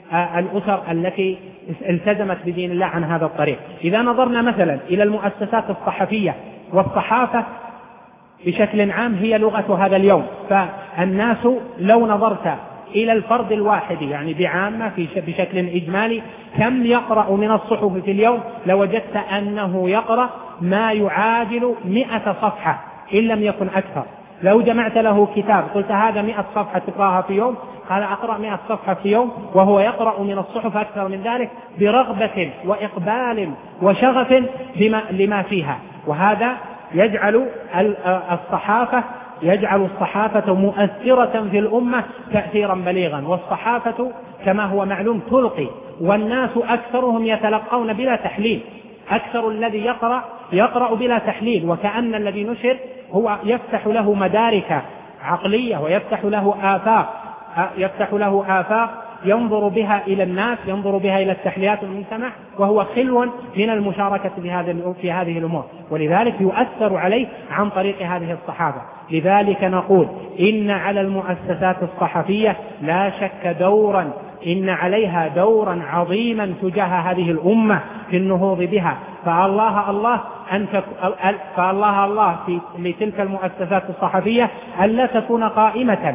الأسر التي التزمت بدين الله عن هذا الطريق. إذا نظرنا مثلا إلى المؤسسات الصحفية والصحافة بشكل عام هي لغة هذا اليوم، فالناس لو نظرت إلى الفرد الواحد يعني بعامة في بشكل إجمالي كم يقرأ من الصحف في اليوم، لوجدت أنه يقرأ ما يعادل مئة صفحة إن لم يكن أكثر. لو جمعت له كتاب قلت هذا مئة صفحة تقرأها في يوم، قال أقرأ مئة صفحة في يوم، وهو يقرأ من الصحف أكثر من ذلك برغبة وإقبال وشغف لما, لما فيها. وهذا يجعل الصحافة يجعل الصحافة مؤثرة في الأمة تأثيرا بليغا. والصحافة كما هو معلوم تلقي، والناس أكثرهم يتلقون بلا تحليل، أكثر الذي يقرأ يقرأ بلا تحليل، وكأن الذي نشر هو يفتح له مدارك عقلية ويفتح له آفاق يفتح له آفاق ينظر بها إلى الناس، ينظر بها إلى التحليات المجتمع، وهو خلو من المشاركة في هذه الأمور، ولذلك يؤثر عليه عن طريق هذه الصحافة. لذلك نقول إن على المؤسسات الصحفية لا شك دورا إن عليها دورا عظيما تجاه هذه الأمة في النهوض بها. فالله الله أن فالله الله في لتلك المؤسسات الصحفية ألا تكون قائمة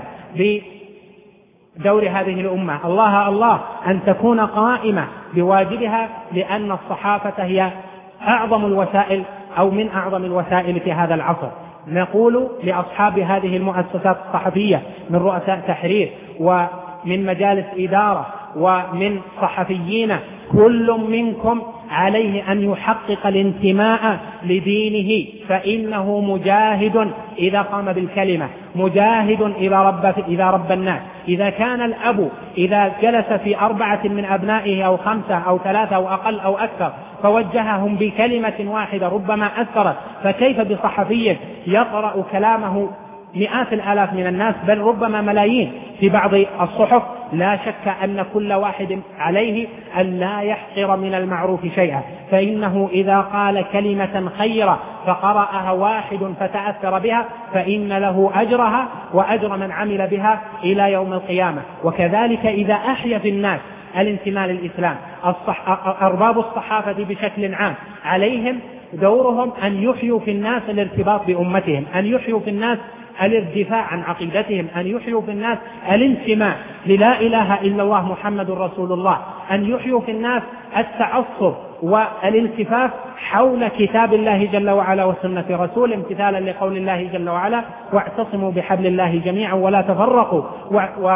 بدور هذه الأمة، الله الله أن تكون قائمة بواجبها، لأن الصحافة هي أعظم الوسائل أو من أعظم الوسائل في هذا العصر. نقول لأصحاب هذه المؤسسات الصحفية من رؤساء تحرير ومن مجالس إدارة ومن صحفيين، كل منكم عليه أن يحقق الانتماء لدينه، فإنه مجاهد إذا قام بالكلمة، مجاهد إذا رب, إذا رب الناس. إذا كان الأب إذا جلس في أربعة من أبنائه أو خمسة أو ثلاثة أو أقل أو أكثر فوجههم بكلمة واحدة ربما أثرت، فكيف بصحفي يقرأ كلامه مئات الآلاف من الناس بل ربما ملايين في بعض الصحف؟ لا شك أن كل واحد عليه أن لا يحقر من المعروف شيئا، فإنه إذا قال كلمة خيرة فقرأها واحد فتأثر بها فإن له أجرها وأجر من عمل بها إلى يوم القيامة. وكذلك إذا أحيا في الناس الانتماء للإسلام، الصح... أرباب الصحافة بشكل عام عليهم دورهم أن يحيوا في الناس الارتباط بأمتهم، أن يحيوا في الناس الارتفاع عن عقيدتهم، أن يحيوا في الناس الانتماء للا إله إلا الله محمد رسول الله، أن يحيوا في الناس التعصب والالتفاف حول كتاب الله جل وعلا وسنة رسوله، امتثالا لقول الله جل وعلا واعتصموا بحبل الله جميعا ولا تفرقوا، و... و...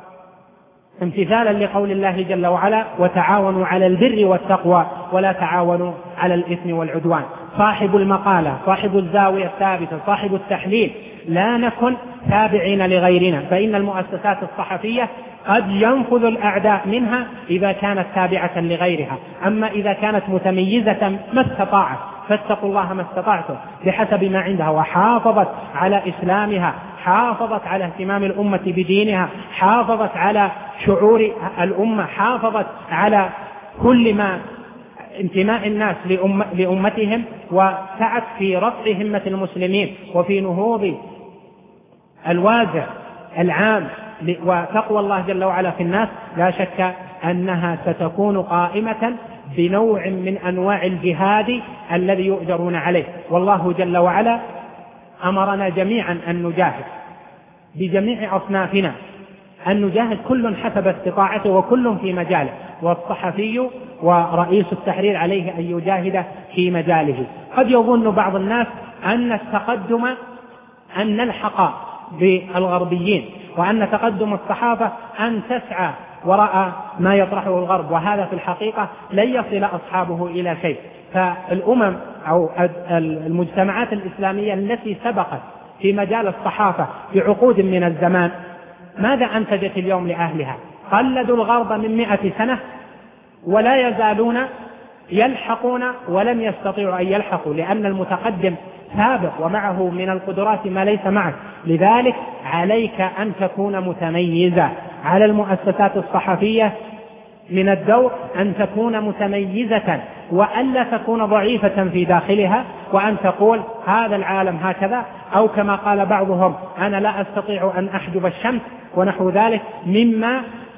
امتثالا لقول الله جل وعلا وتعاونوا على البر والتقوى ولا تعاونوا على الإثم والعدوان. صاحب المقالة، صاحب الزاوية الثابتة، صاحب التحليل، لا نكن تابعين لغيرنا، فإن المؤسسات الصحفية قد ينفذ الأعداء منها إذا كانت تابعة لغيرها، أما إذا كانت متميزة ما استطاعت، فاتقوا الله ما استطعتم بحسب ما عندها، وحافظت على إسلامها، حافظت على اهتمام الأمة بدينها، حافظت على شعور الأمة، حافظت على كل ما انتماء الناس لأم لأمتهم، وسعت في رفع همة المسلمين وفي نهوض الوازع العام وتقوى الله جل وعلا في الناس، لا شك أنها ستكون قائمة بنوع من أنواع الجهاد الذي يؤجرون عليه. والله جل وعلا أمرنا جميعا أن نجاهد بجميع أصنافنا، أن نجاهد كل حسب استطاعته وكل في مجاله، والصحفي ورئيس التحرير عليه أن يجاهد في مجاله. قد يظن بعض الناس أن التقدم أن نلحق بالغربيين، وأن تقدم الصحافة أن تسعى وراء ما يطرحه الغرب، وهذا في الحقيقة لن يصل أصحابه إلى شيء. فالأمم أو المجتمعات الإسلامية التي سبقت في مجال الصحافة بعقود من الزمان ماذا أنتجت اليوم لأهلها؟ قلدوا الغرب من مئة سنة ولا يزالون يلحقون ولم يستطيعوا أن يلحقوا، لأن المتقدم سابق ومعه من القدرات ما ليس معك. لذلك عليك أن تكون متميزة. على المؤسسات الصحفية من الدور أن تكون متميزة، وألا تكون ضعيفة في داخلها، وأن تقول هذا العالم هكذا، أو كما قال بعضهم أنا لا أستطيع أن أحجب الشمس ونحو ذلك، مما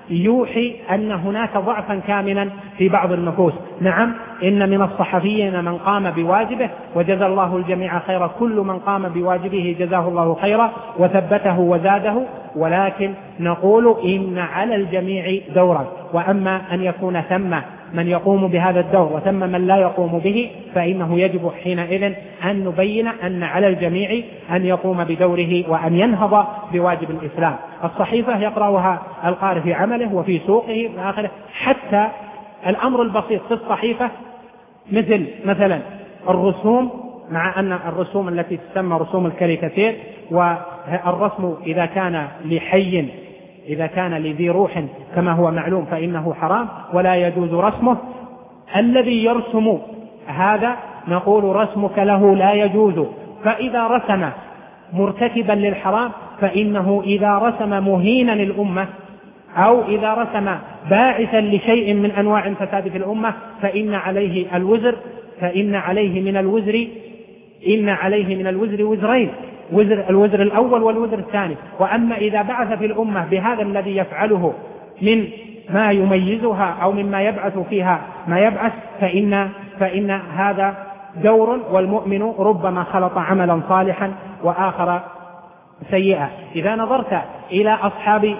يوحي أن هناك ضعفا كامنا في بعض النفوس. نعم، إن من الصحفيين من قام بواجبه وجزى الله الجميع خيرا، كل من قام بواجبه جزاه الله خيرا وثبته وزاده، ولكن نقول إن على الجميع دورا، وأما أن يكون ثم من يقوم بهذا الدور وثم من لا يقوم به فإنه يجب حينئذ أن نبين أن على الجميع أن يقوم بدوره وأن ينهض بواجب الإسلام. الصحيفة يقرأها القارئ في عمله وفي سوقه وآخره، حتى الأمر البسيط في الصحيفة مثل مثلا الرسوم، مع أن الرسوم التي تسمى رسوم الكاريكاتير، والرسم إذا كان لحي إذا كان لذي روح كما هو معلوم فإنه حرام ولا يجوز رسمه. الذي يرسم هذا نقول رسمك له لا يجوز، فإذا رسم مرتكبا للحرام فإنه إذا رسم مهينا الأمة أو إذا رسم باعثا لشيء من أنواع الفساد في الأمة فإن عليه الوزر فإن عليه من الوزر إن عليه من الوزر وزرين، وزر الوزر الأول والوزر الثاني. وأما إذا بعث في الأمة بهذا الذي يفعله من ما يميزها أو مما يبعث فيها ما يبعث فإن, فإن هذا دور، والمؤمن ربما خلط عملا صالحا وآخر سيئا. إذا نظرت إلى أصحاب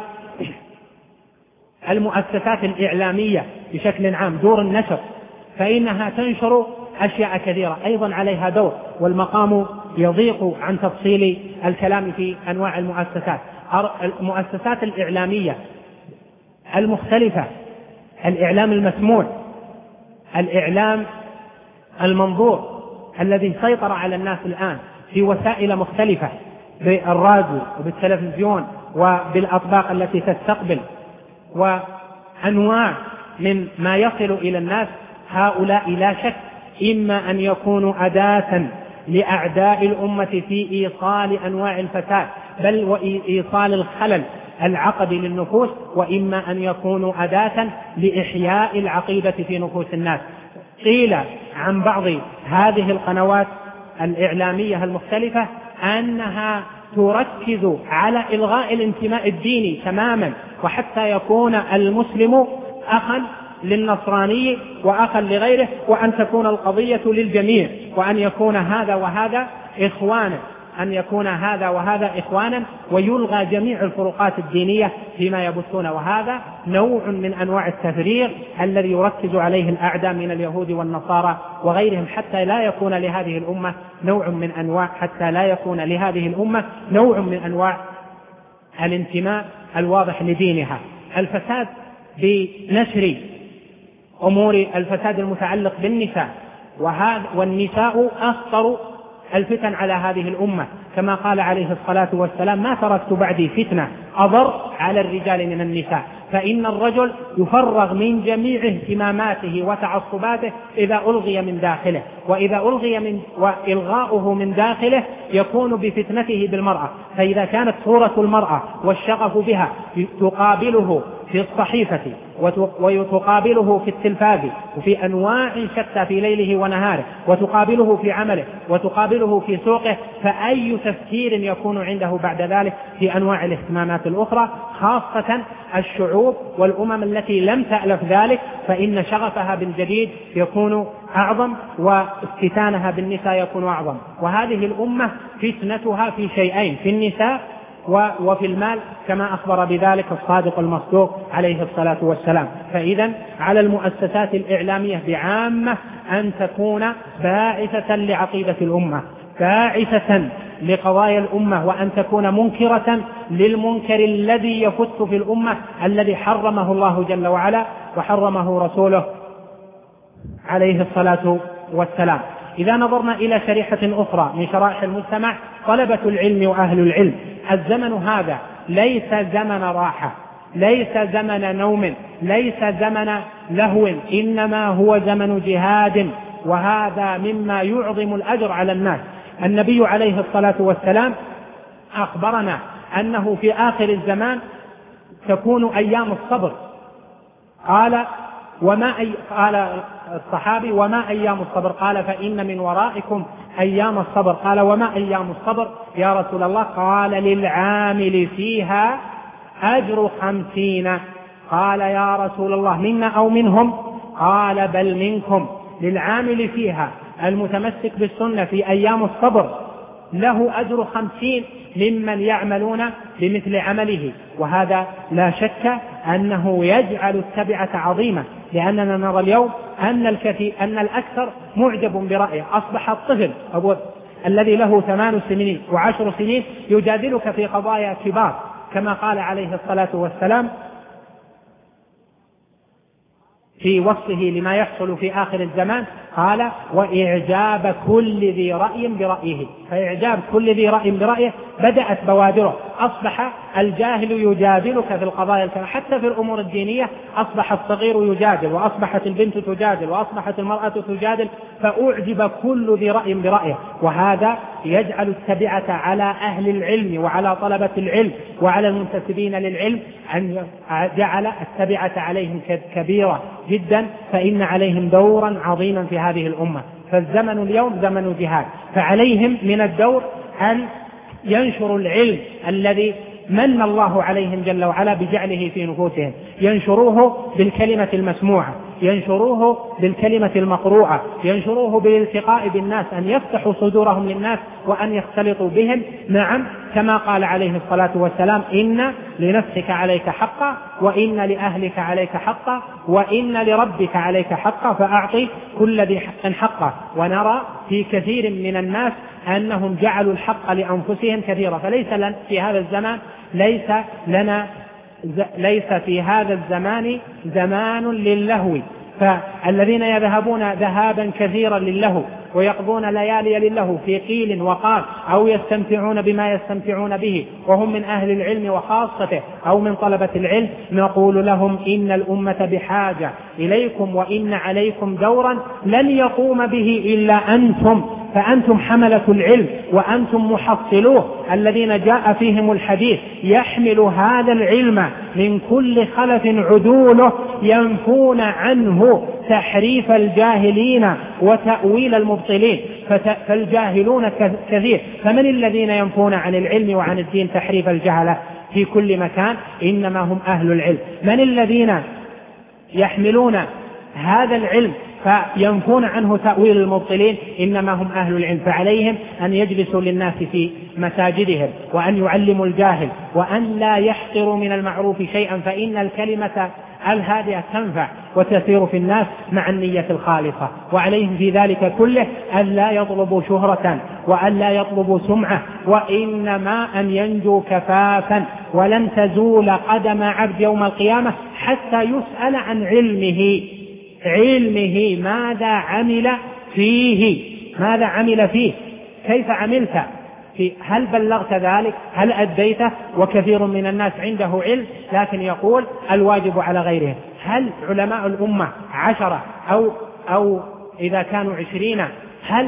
المؤسسات الإعلامية بشكل عام دور النشر فإنها تنشر أشياء كثيرة أيضا عليها دور، والمقام يضيق عن تفصيل الكلام في أنواع المؤسسات. المؤسسات الإعلامية المختلفة، الإعلام المسموع، الإعلام المنظور الذي سيطر على الناس الآن في وسائل مختلفة، بالراديو وبالتلفزيون وبالأطباق التي تستقبل وأنواع من ما يصل إلى الناس، هؤلاء لا شك إما أن يكونوا أداة لأعداء الأمة في إيصال أنواع الفساد بل وإيصال الخلل العقدي للنفوس، وإما أن يكونوا أداة لإحياء العقيدة في نفوس الناس. قيل عن بعض هذه القنوات الإعلامية المختلفة أنها تركز على إلغاء الانتماء الديني تماما، وحتى يكون المسلم أخا للنصراني وأخا لغيره، وأن تكون القضية للجميع، وأن يكون هذا وهذا إخوانا أن يكون هذا وهذا إخوانا ويلغى جميع الفروقات الدينية فيما يبثون. وهذا نوع من أنواع التفريغ الذي يركز عليه الأعداء من اليهود والنصارى وغيرهم، حتى لا يكون لهذه الأمة نوع من أنواع حتى لا يكون لهذه الأمة نوع من أنواع الانتماء الواضح لدينها. الفساد بنشر أمور الفساد المتعلق بالنساء، وهذا والنساء أخطر الفتن على هذه الأمة، كما قال عليه الصلاة والسلام: ما تركت بعدي فتنة أضر على الرجال من النساء. فإن الرجل يفرغ من جميع اهتماماته وتعصباته إذا ألغي من داخله، وإذا ألغي من وإلغاؤه من داخله يكون بفتنته بالمرأة. فإذا كانت صورة المرأة والشغف بها تقابله في الصحيفة وتقابله في التلفاز وفي أنواع شتى في ليله ونهاره، وتقابله في عمله وتقابله في سوقه، فأي تفكير يكون عنده بعد ذلك في أنواع الاهتمامات الأخرى، خاصة الشعوب والأمم التي لم تألف ذلك، فإن شغفها بالجديد يكون أعظم وافتتانها بالنساء يكون أعظم. وهذه الأمة فتنتها في شيئين: في النساء وفي المال، كما أخبر بذلك الصادق المصدوق عليه الصلاة والسلام. فإذا على المؤسسات الإعلامية بعامة أن تكون باعثة لعقيدة الأمة، باعثة لقضايا الأمة، وأن تكون منكرة للمنكر الذي يفت في الأمة الذي حرمه الله جل وعلا وحرمه رسوله عليه الصلاة والسلام. إذا نظرنا إلى شريحة أخرى من شرائح المجتمع، طلبة العلم وأهل العلم، الزمن هذا ليس زمن راحة، ليس زمن نوم، ليس زمن لهو، إنما هو زمن جهاد، وهذا مما يعظم الأجر على الناس. النبي عليه الصلاة والسلام أخبرنا أنه في آخر الزمان تكون أيام الصبر. قال وما أي... قال الصحابي: وما أيام الصبر؟ قال: فإن من ورائكم أيام الصبر. قال: وما أيام الصبر يا رسول الله؟ قال: للعامل فيها أجر خمسين قال يا رسول الله منا أو منهم؟ قال بل منكم. للعامل فيها المتمسك بالسنة في أيام الصبر له أجر خمسين ممن يعملون بمثل عمله، وهذا لا شك أنه يجعل التبعة عظيمة، لأننا نرى اليوم أن الكثير أن الأكثر معجب برأيه. أصبح الطفل أبو الذي له ثمان سنين وعشر سنين يجادلك في قضايا كبار، كما قال عليه الصلاة والسلام في وصفه لما يحصل في آخر الزمان، قال وإعجاب كل ذي رأي برأيه. فإعجاب كل ذي رأي برأيه بدأت بوادره. أصبح الجاهل يجادلك في القضايا الكبيرة، حتى في الأمور الدينية أصبح الصغير يجادل، وأصبحت البنت تجادل، وأصبحت المرأة تجادل، فأعجب كل ذي رأي برأيه. وهذا يجعل التبعة على أهل العلم وعلى طلبة العلم وعلى المنتسبين للعلم أن جعل التبعة عليهم كبيرة جدا، فإن عليهم دورا عظيما في هذه الأمة. فالزمن اليوم زمن جهاد، فعليهم من الدور أن ينشروا العلم الذي من الله عليهم جل وعلا بجعله في نفوسهم، ينشروه بالكلمة المسموعة، ينشروه بالكلمة المقروءة، ينشروه بالالتقاء بالناس، أن يفتحوا صدورهم للناس وأن يختلطوا بهم. نعم، كما قال عليه الصلاة والسلام إن لنفسك عليك حقا، وإن لأهلك عليك حقا، وإن لربك عليك حقا، فأعطي كل ذي حق حقه. ونرى في كثير من الناس أنهم جعلوا الحق لأنفسهم كثيرا، فليس لنا في هذا الزمان ليس لنا ليس في هذا الزمان زمان للهو. فالذين يذهبون ذهابا كثيرا للهو ويقضون ليالي للهو في قيل وقال، أو يستمتعون بما يستمتعون به وهم من أهل العلم وخاصته أو من طلبة العلم، نقول لهم إن الأمة بحاجة إليكم، وإن عليكم دورا لن يقوم به إلا أنتم، فأنتم حملة العلم وأنتم محصلوه الذين جاء فيهم الحديث، يحمل هذا العلم من كل خلف عدوله، ينفون عنه تحريف الجاهلين وتأويل المبطلين. فالجاهلون كثير، فمن الذين ينفون عن العلم وعن الدين تحريف الجهلة في كل مكان؟ إنما هم أهل العلم. من الذين يحملون هذا العلم فينفون عنه تأويل المبطلين؟ إنما هم أهل العلم. فعليهم أن يجلسوا للناس في مساجدهم، وأن يعلموا الجاهل، وأن لا يحقروا من المعروف شيئا، فإن الكلمة الهادئة تنفع وتسير في الناس مع النية الخالصة. وعليهم في ذلك كله أن لا يطلبوا شهرة وأن لا يطلبوا سمعة، وإنما أن ينجوا كفافا. ولن تزول قدم عبد يوم القيامة حتى يسأل عن علمه علمه ماذا عمل فيه ماذا عمل فيه كيف عملت في، هل بلغت ذلك، هل أديته؟ وكثير من الناس عنده علم لكن يقول الواجب على غيره. هل علماء الأمة عشرة أو, أو إذا كانوا عشرين هل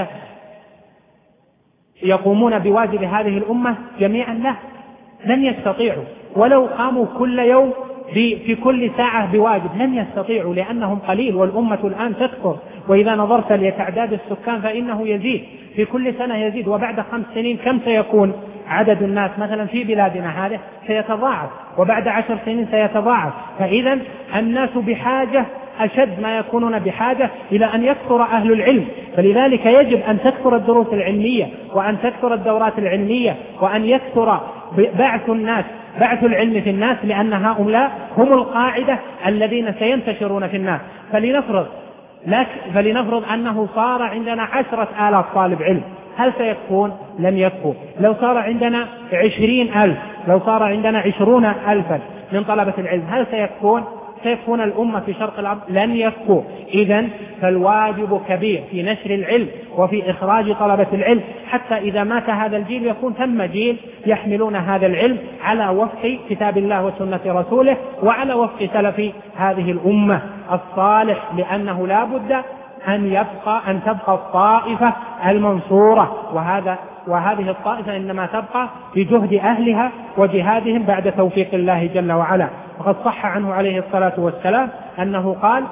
سيقومون بواجب هذه الأمة جميعا؟ لا، لن يستطيعوا. ولو قاموا كل يوم في كل ساعة بواجب لن يستطيعوا، لأنهم قليل والأمة الآن تكثر. وإذا نظرت لتعداد السكان فإنه يزيد في كل سنة يزيد، وبعد خمس سنين كم سيكون عدد الناس مثلا في بلادنا هذه؟ سيتضاعف، وبعد عشر سنين سيتضاعف. فإذا الناس بحاجة أشد ما يكونون بحاجة إلى أن يكثر أهل العلم. فلذلك يجب أن تكثر الدروس العلمية، وأن تكثر الدورات العلمية، وأن يكثر بعث الناس بعث العلم في الناس، لأن هؤلاء هم القاعدة الذين سينتشرون في الناس. فلنفرض لك فلنفرض أنه صار عندنا عشرة آلاف طالب علم، هل سيكفون؟ لن يكفوا. لو صار عندنا عشرين ألف لو صار عندنا عشرون ألفا من طلبة العلم هل سيكفون؟ سيكفون الأمة في شرق الأرض؟ لن يكفوا. إذن فالواجب كبير في نشر العلم وفي إخراج طلبة العلم، حتى إذا مات هذا الجيل يكون ثم جيل يحملون هذا العلم على وفق كتاب الله وسنة رسوله، وعلى وفق سلف هذه الأمة الصالح، لأنه لا بد أن يبقى أن تبقى الطائفة المنصورة، وهذا وهذه الطائفة إنما تبقى بجهد أهلها وجهادهم بعد توفيق الله جل وعلا. وقد صح عنه عليه الصلاة والسلام أنه قال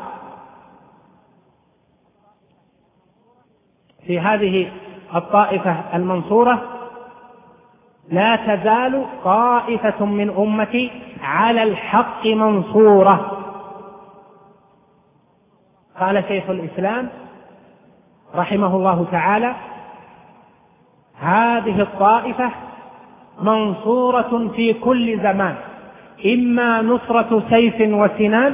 في هذه الطائفة المنصورة: لا تزال طائفة من أمتي على الحق منصورة. قال شيخ الإسلام رحمه الله تعالى: هذه الطائفة منصورة في كل زمان، إما نصرة سيف وسنان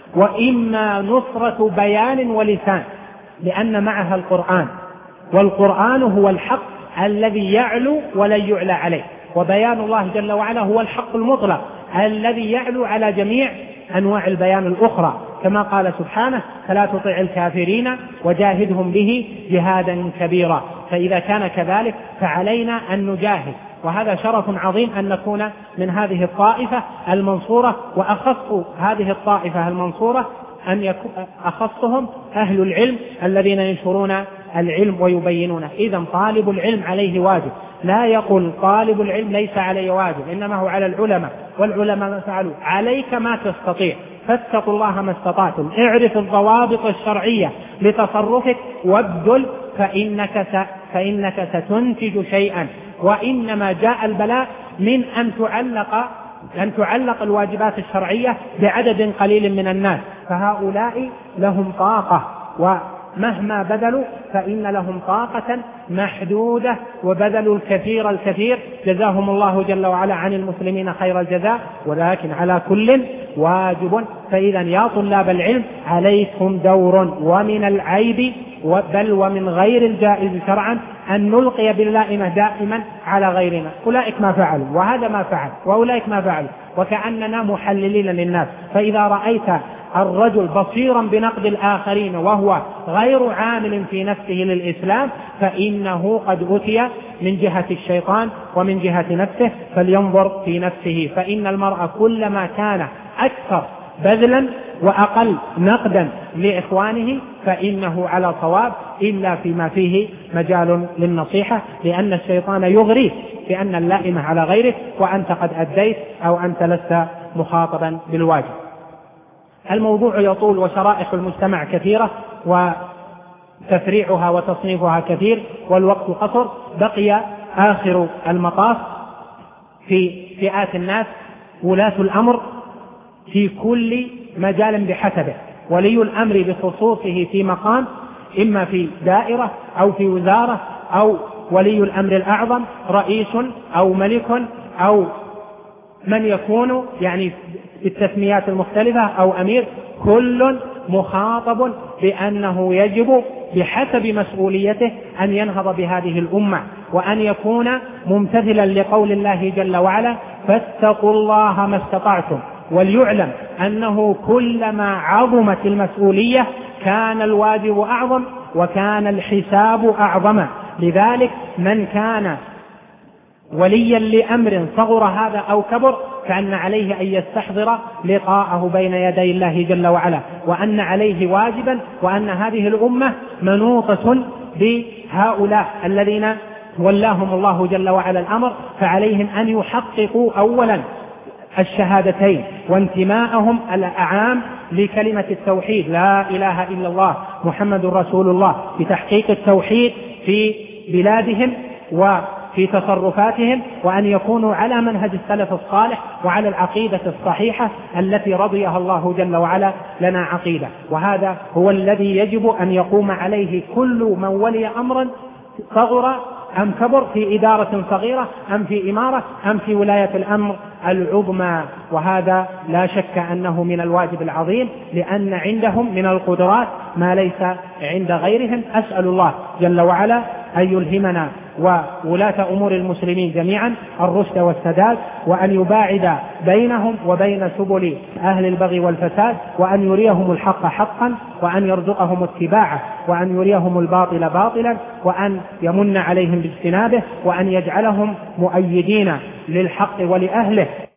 وإما نصرة بيان ولسان، لأن معها القرآن، والقرآن هو الحق الذي يعلو ولن يعلى عليه، وبيان الله جل وعلا هو الحق المطلق الذي يعلو على جميع أنواع البيان الأخرى، كما قال سبحانه: فلا تطع الكافرين وجاهدهم به جهادا كبيرا. فإذا كان كذلك فعلينا أن نجاهد، وهذا شرف عظيم أن نكون من هذه الطائفة المنصورة. وأخص هذه الطائفة المنصورة أن يكون أخصهم أهل العلم الذين ينشرون العلم ويبينونه. إذن طالب العلم عليه واجب، لا يقول طالب العلم ليس عليه واجب، إنما هو على العلماء، والعلماء ما فعلوا. عليك ما تستطيع، فاتقوا الله ما استطعتم، اعرف الضوابط الشرعية لتصرفك وابذل، فإنك, س... فإنك ستنتج شيئا. وإنما جاء البلاء من أن تعلق أن تعلق الواجبات الشرعية بعدد قليل من الناس، فهؤلاء لهم طاقة، ومهما بذلوا فإن لهم طاقة محدودة، وبذلوا الكثير الكثير، جزاهم الله جل وعلا عن المسلمين خير الجزاء، ولكن على كل واجب. فإذا يا طلاب العلم عليكم دور، ومن العيب بل ومن غير الجائز شرعا أن نلقي باللائمة دائما على غيرنا. أولئك ما فعلوا، وهذا ما فعل، وأولئك ما فعلوا، وكأننا محللين للناس. فإذا رأيت الرجل بصيرا بنقد الآخرين وهو غير عامل في نفسه للإسلام، فإنه قد أتي من جهة الشيطان ومن جهة نفسه، فلينظر في نفسه. فإن المرء كلما كان أكثر بذلا وأقل نقدا لإخوانه فإنه على صواب، إلا فيما فيه مجال للنصيحة، لأن الشيطان يغريك بأن اللائمة على غيرك وأنت قد أديت أو أنت لست مخاطبا بالواجب. الموضوع يطول، وشرائح المجتمع كثيرة، وتفريعها وتصنيفها كثير، والوقت قصر. بقي آخر المطاف في فئات الناس ولاة الأمر في كل مجال بحسبه. ولي الأمر بخصوصه في مقام، إما في دائرة أو في وزارة، أو ولي الأمر الأعظم رئيس أو ملك أو من يكون يعني بالتسميات المختلفة أو أمير، كل مخاطب بأنه يجب بحسب مسؤوليته أن ينهض بهذه الأمة، وأن يكون ممتثلا لقول الله جل وعلا: فاتقوا الله ما استطعتم. وليعلم أنه كلما عظمت المسؤولية كان الواجب أعظم وكان الحساب أعظم. لذلك من كان وليا لأمر صغر هذا أو كبر فأن عليه أن يستحضر لقاءه بين يدي الله جل وعلا، وأن عليه واجبا، وأن هذه الأمة منوطة بهؤلاء الذين ولاهم الله جل وعلا الأمر، فعليهم أن يحققوا أولا الشهادتين وانتماءهم الأعام لكلمة التوحيد: لا إله إلا الله محمد رسول الله، بتحقيق التوحيد في بلادهم وفي تصرفاتهم، وأن يكونوا على منهج السلف الصالح وعلى العقيدة الصحيحة التي رضيها الله جل وعلا لنا عقيدة. وهذا هو الذي يجب أن يقوم عليه كل من ولي أمرا صغر أم كبر، في إدارة صغيرة أم في إمارة أم في ولاية الأمر العظمى. وهذا لا شك أنه من الواجب العظيم، لأن عندهم من القدرات ما ليس عند غيرهم. أسأل الله جل وعلا أن يلهمنا وولاة أمور المسلمين جميعا الرشد والسداد، وأن يباعد بينهم وبين سبل أهل البغي والفساد، وأن يريهم الحق حقا، وأن يرزقهم اتباعه، وأن يريهم الباطل باطلا، وأن يمن عليهم باجتنابه، وأن يجعلهم مؤيدين للحق ولأهله.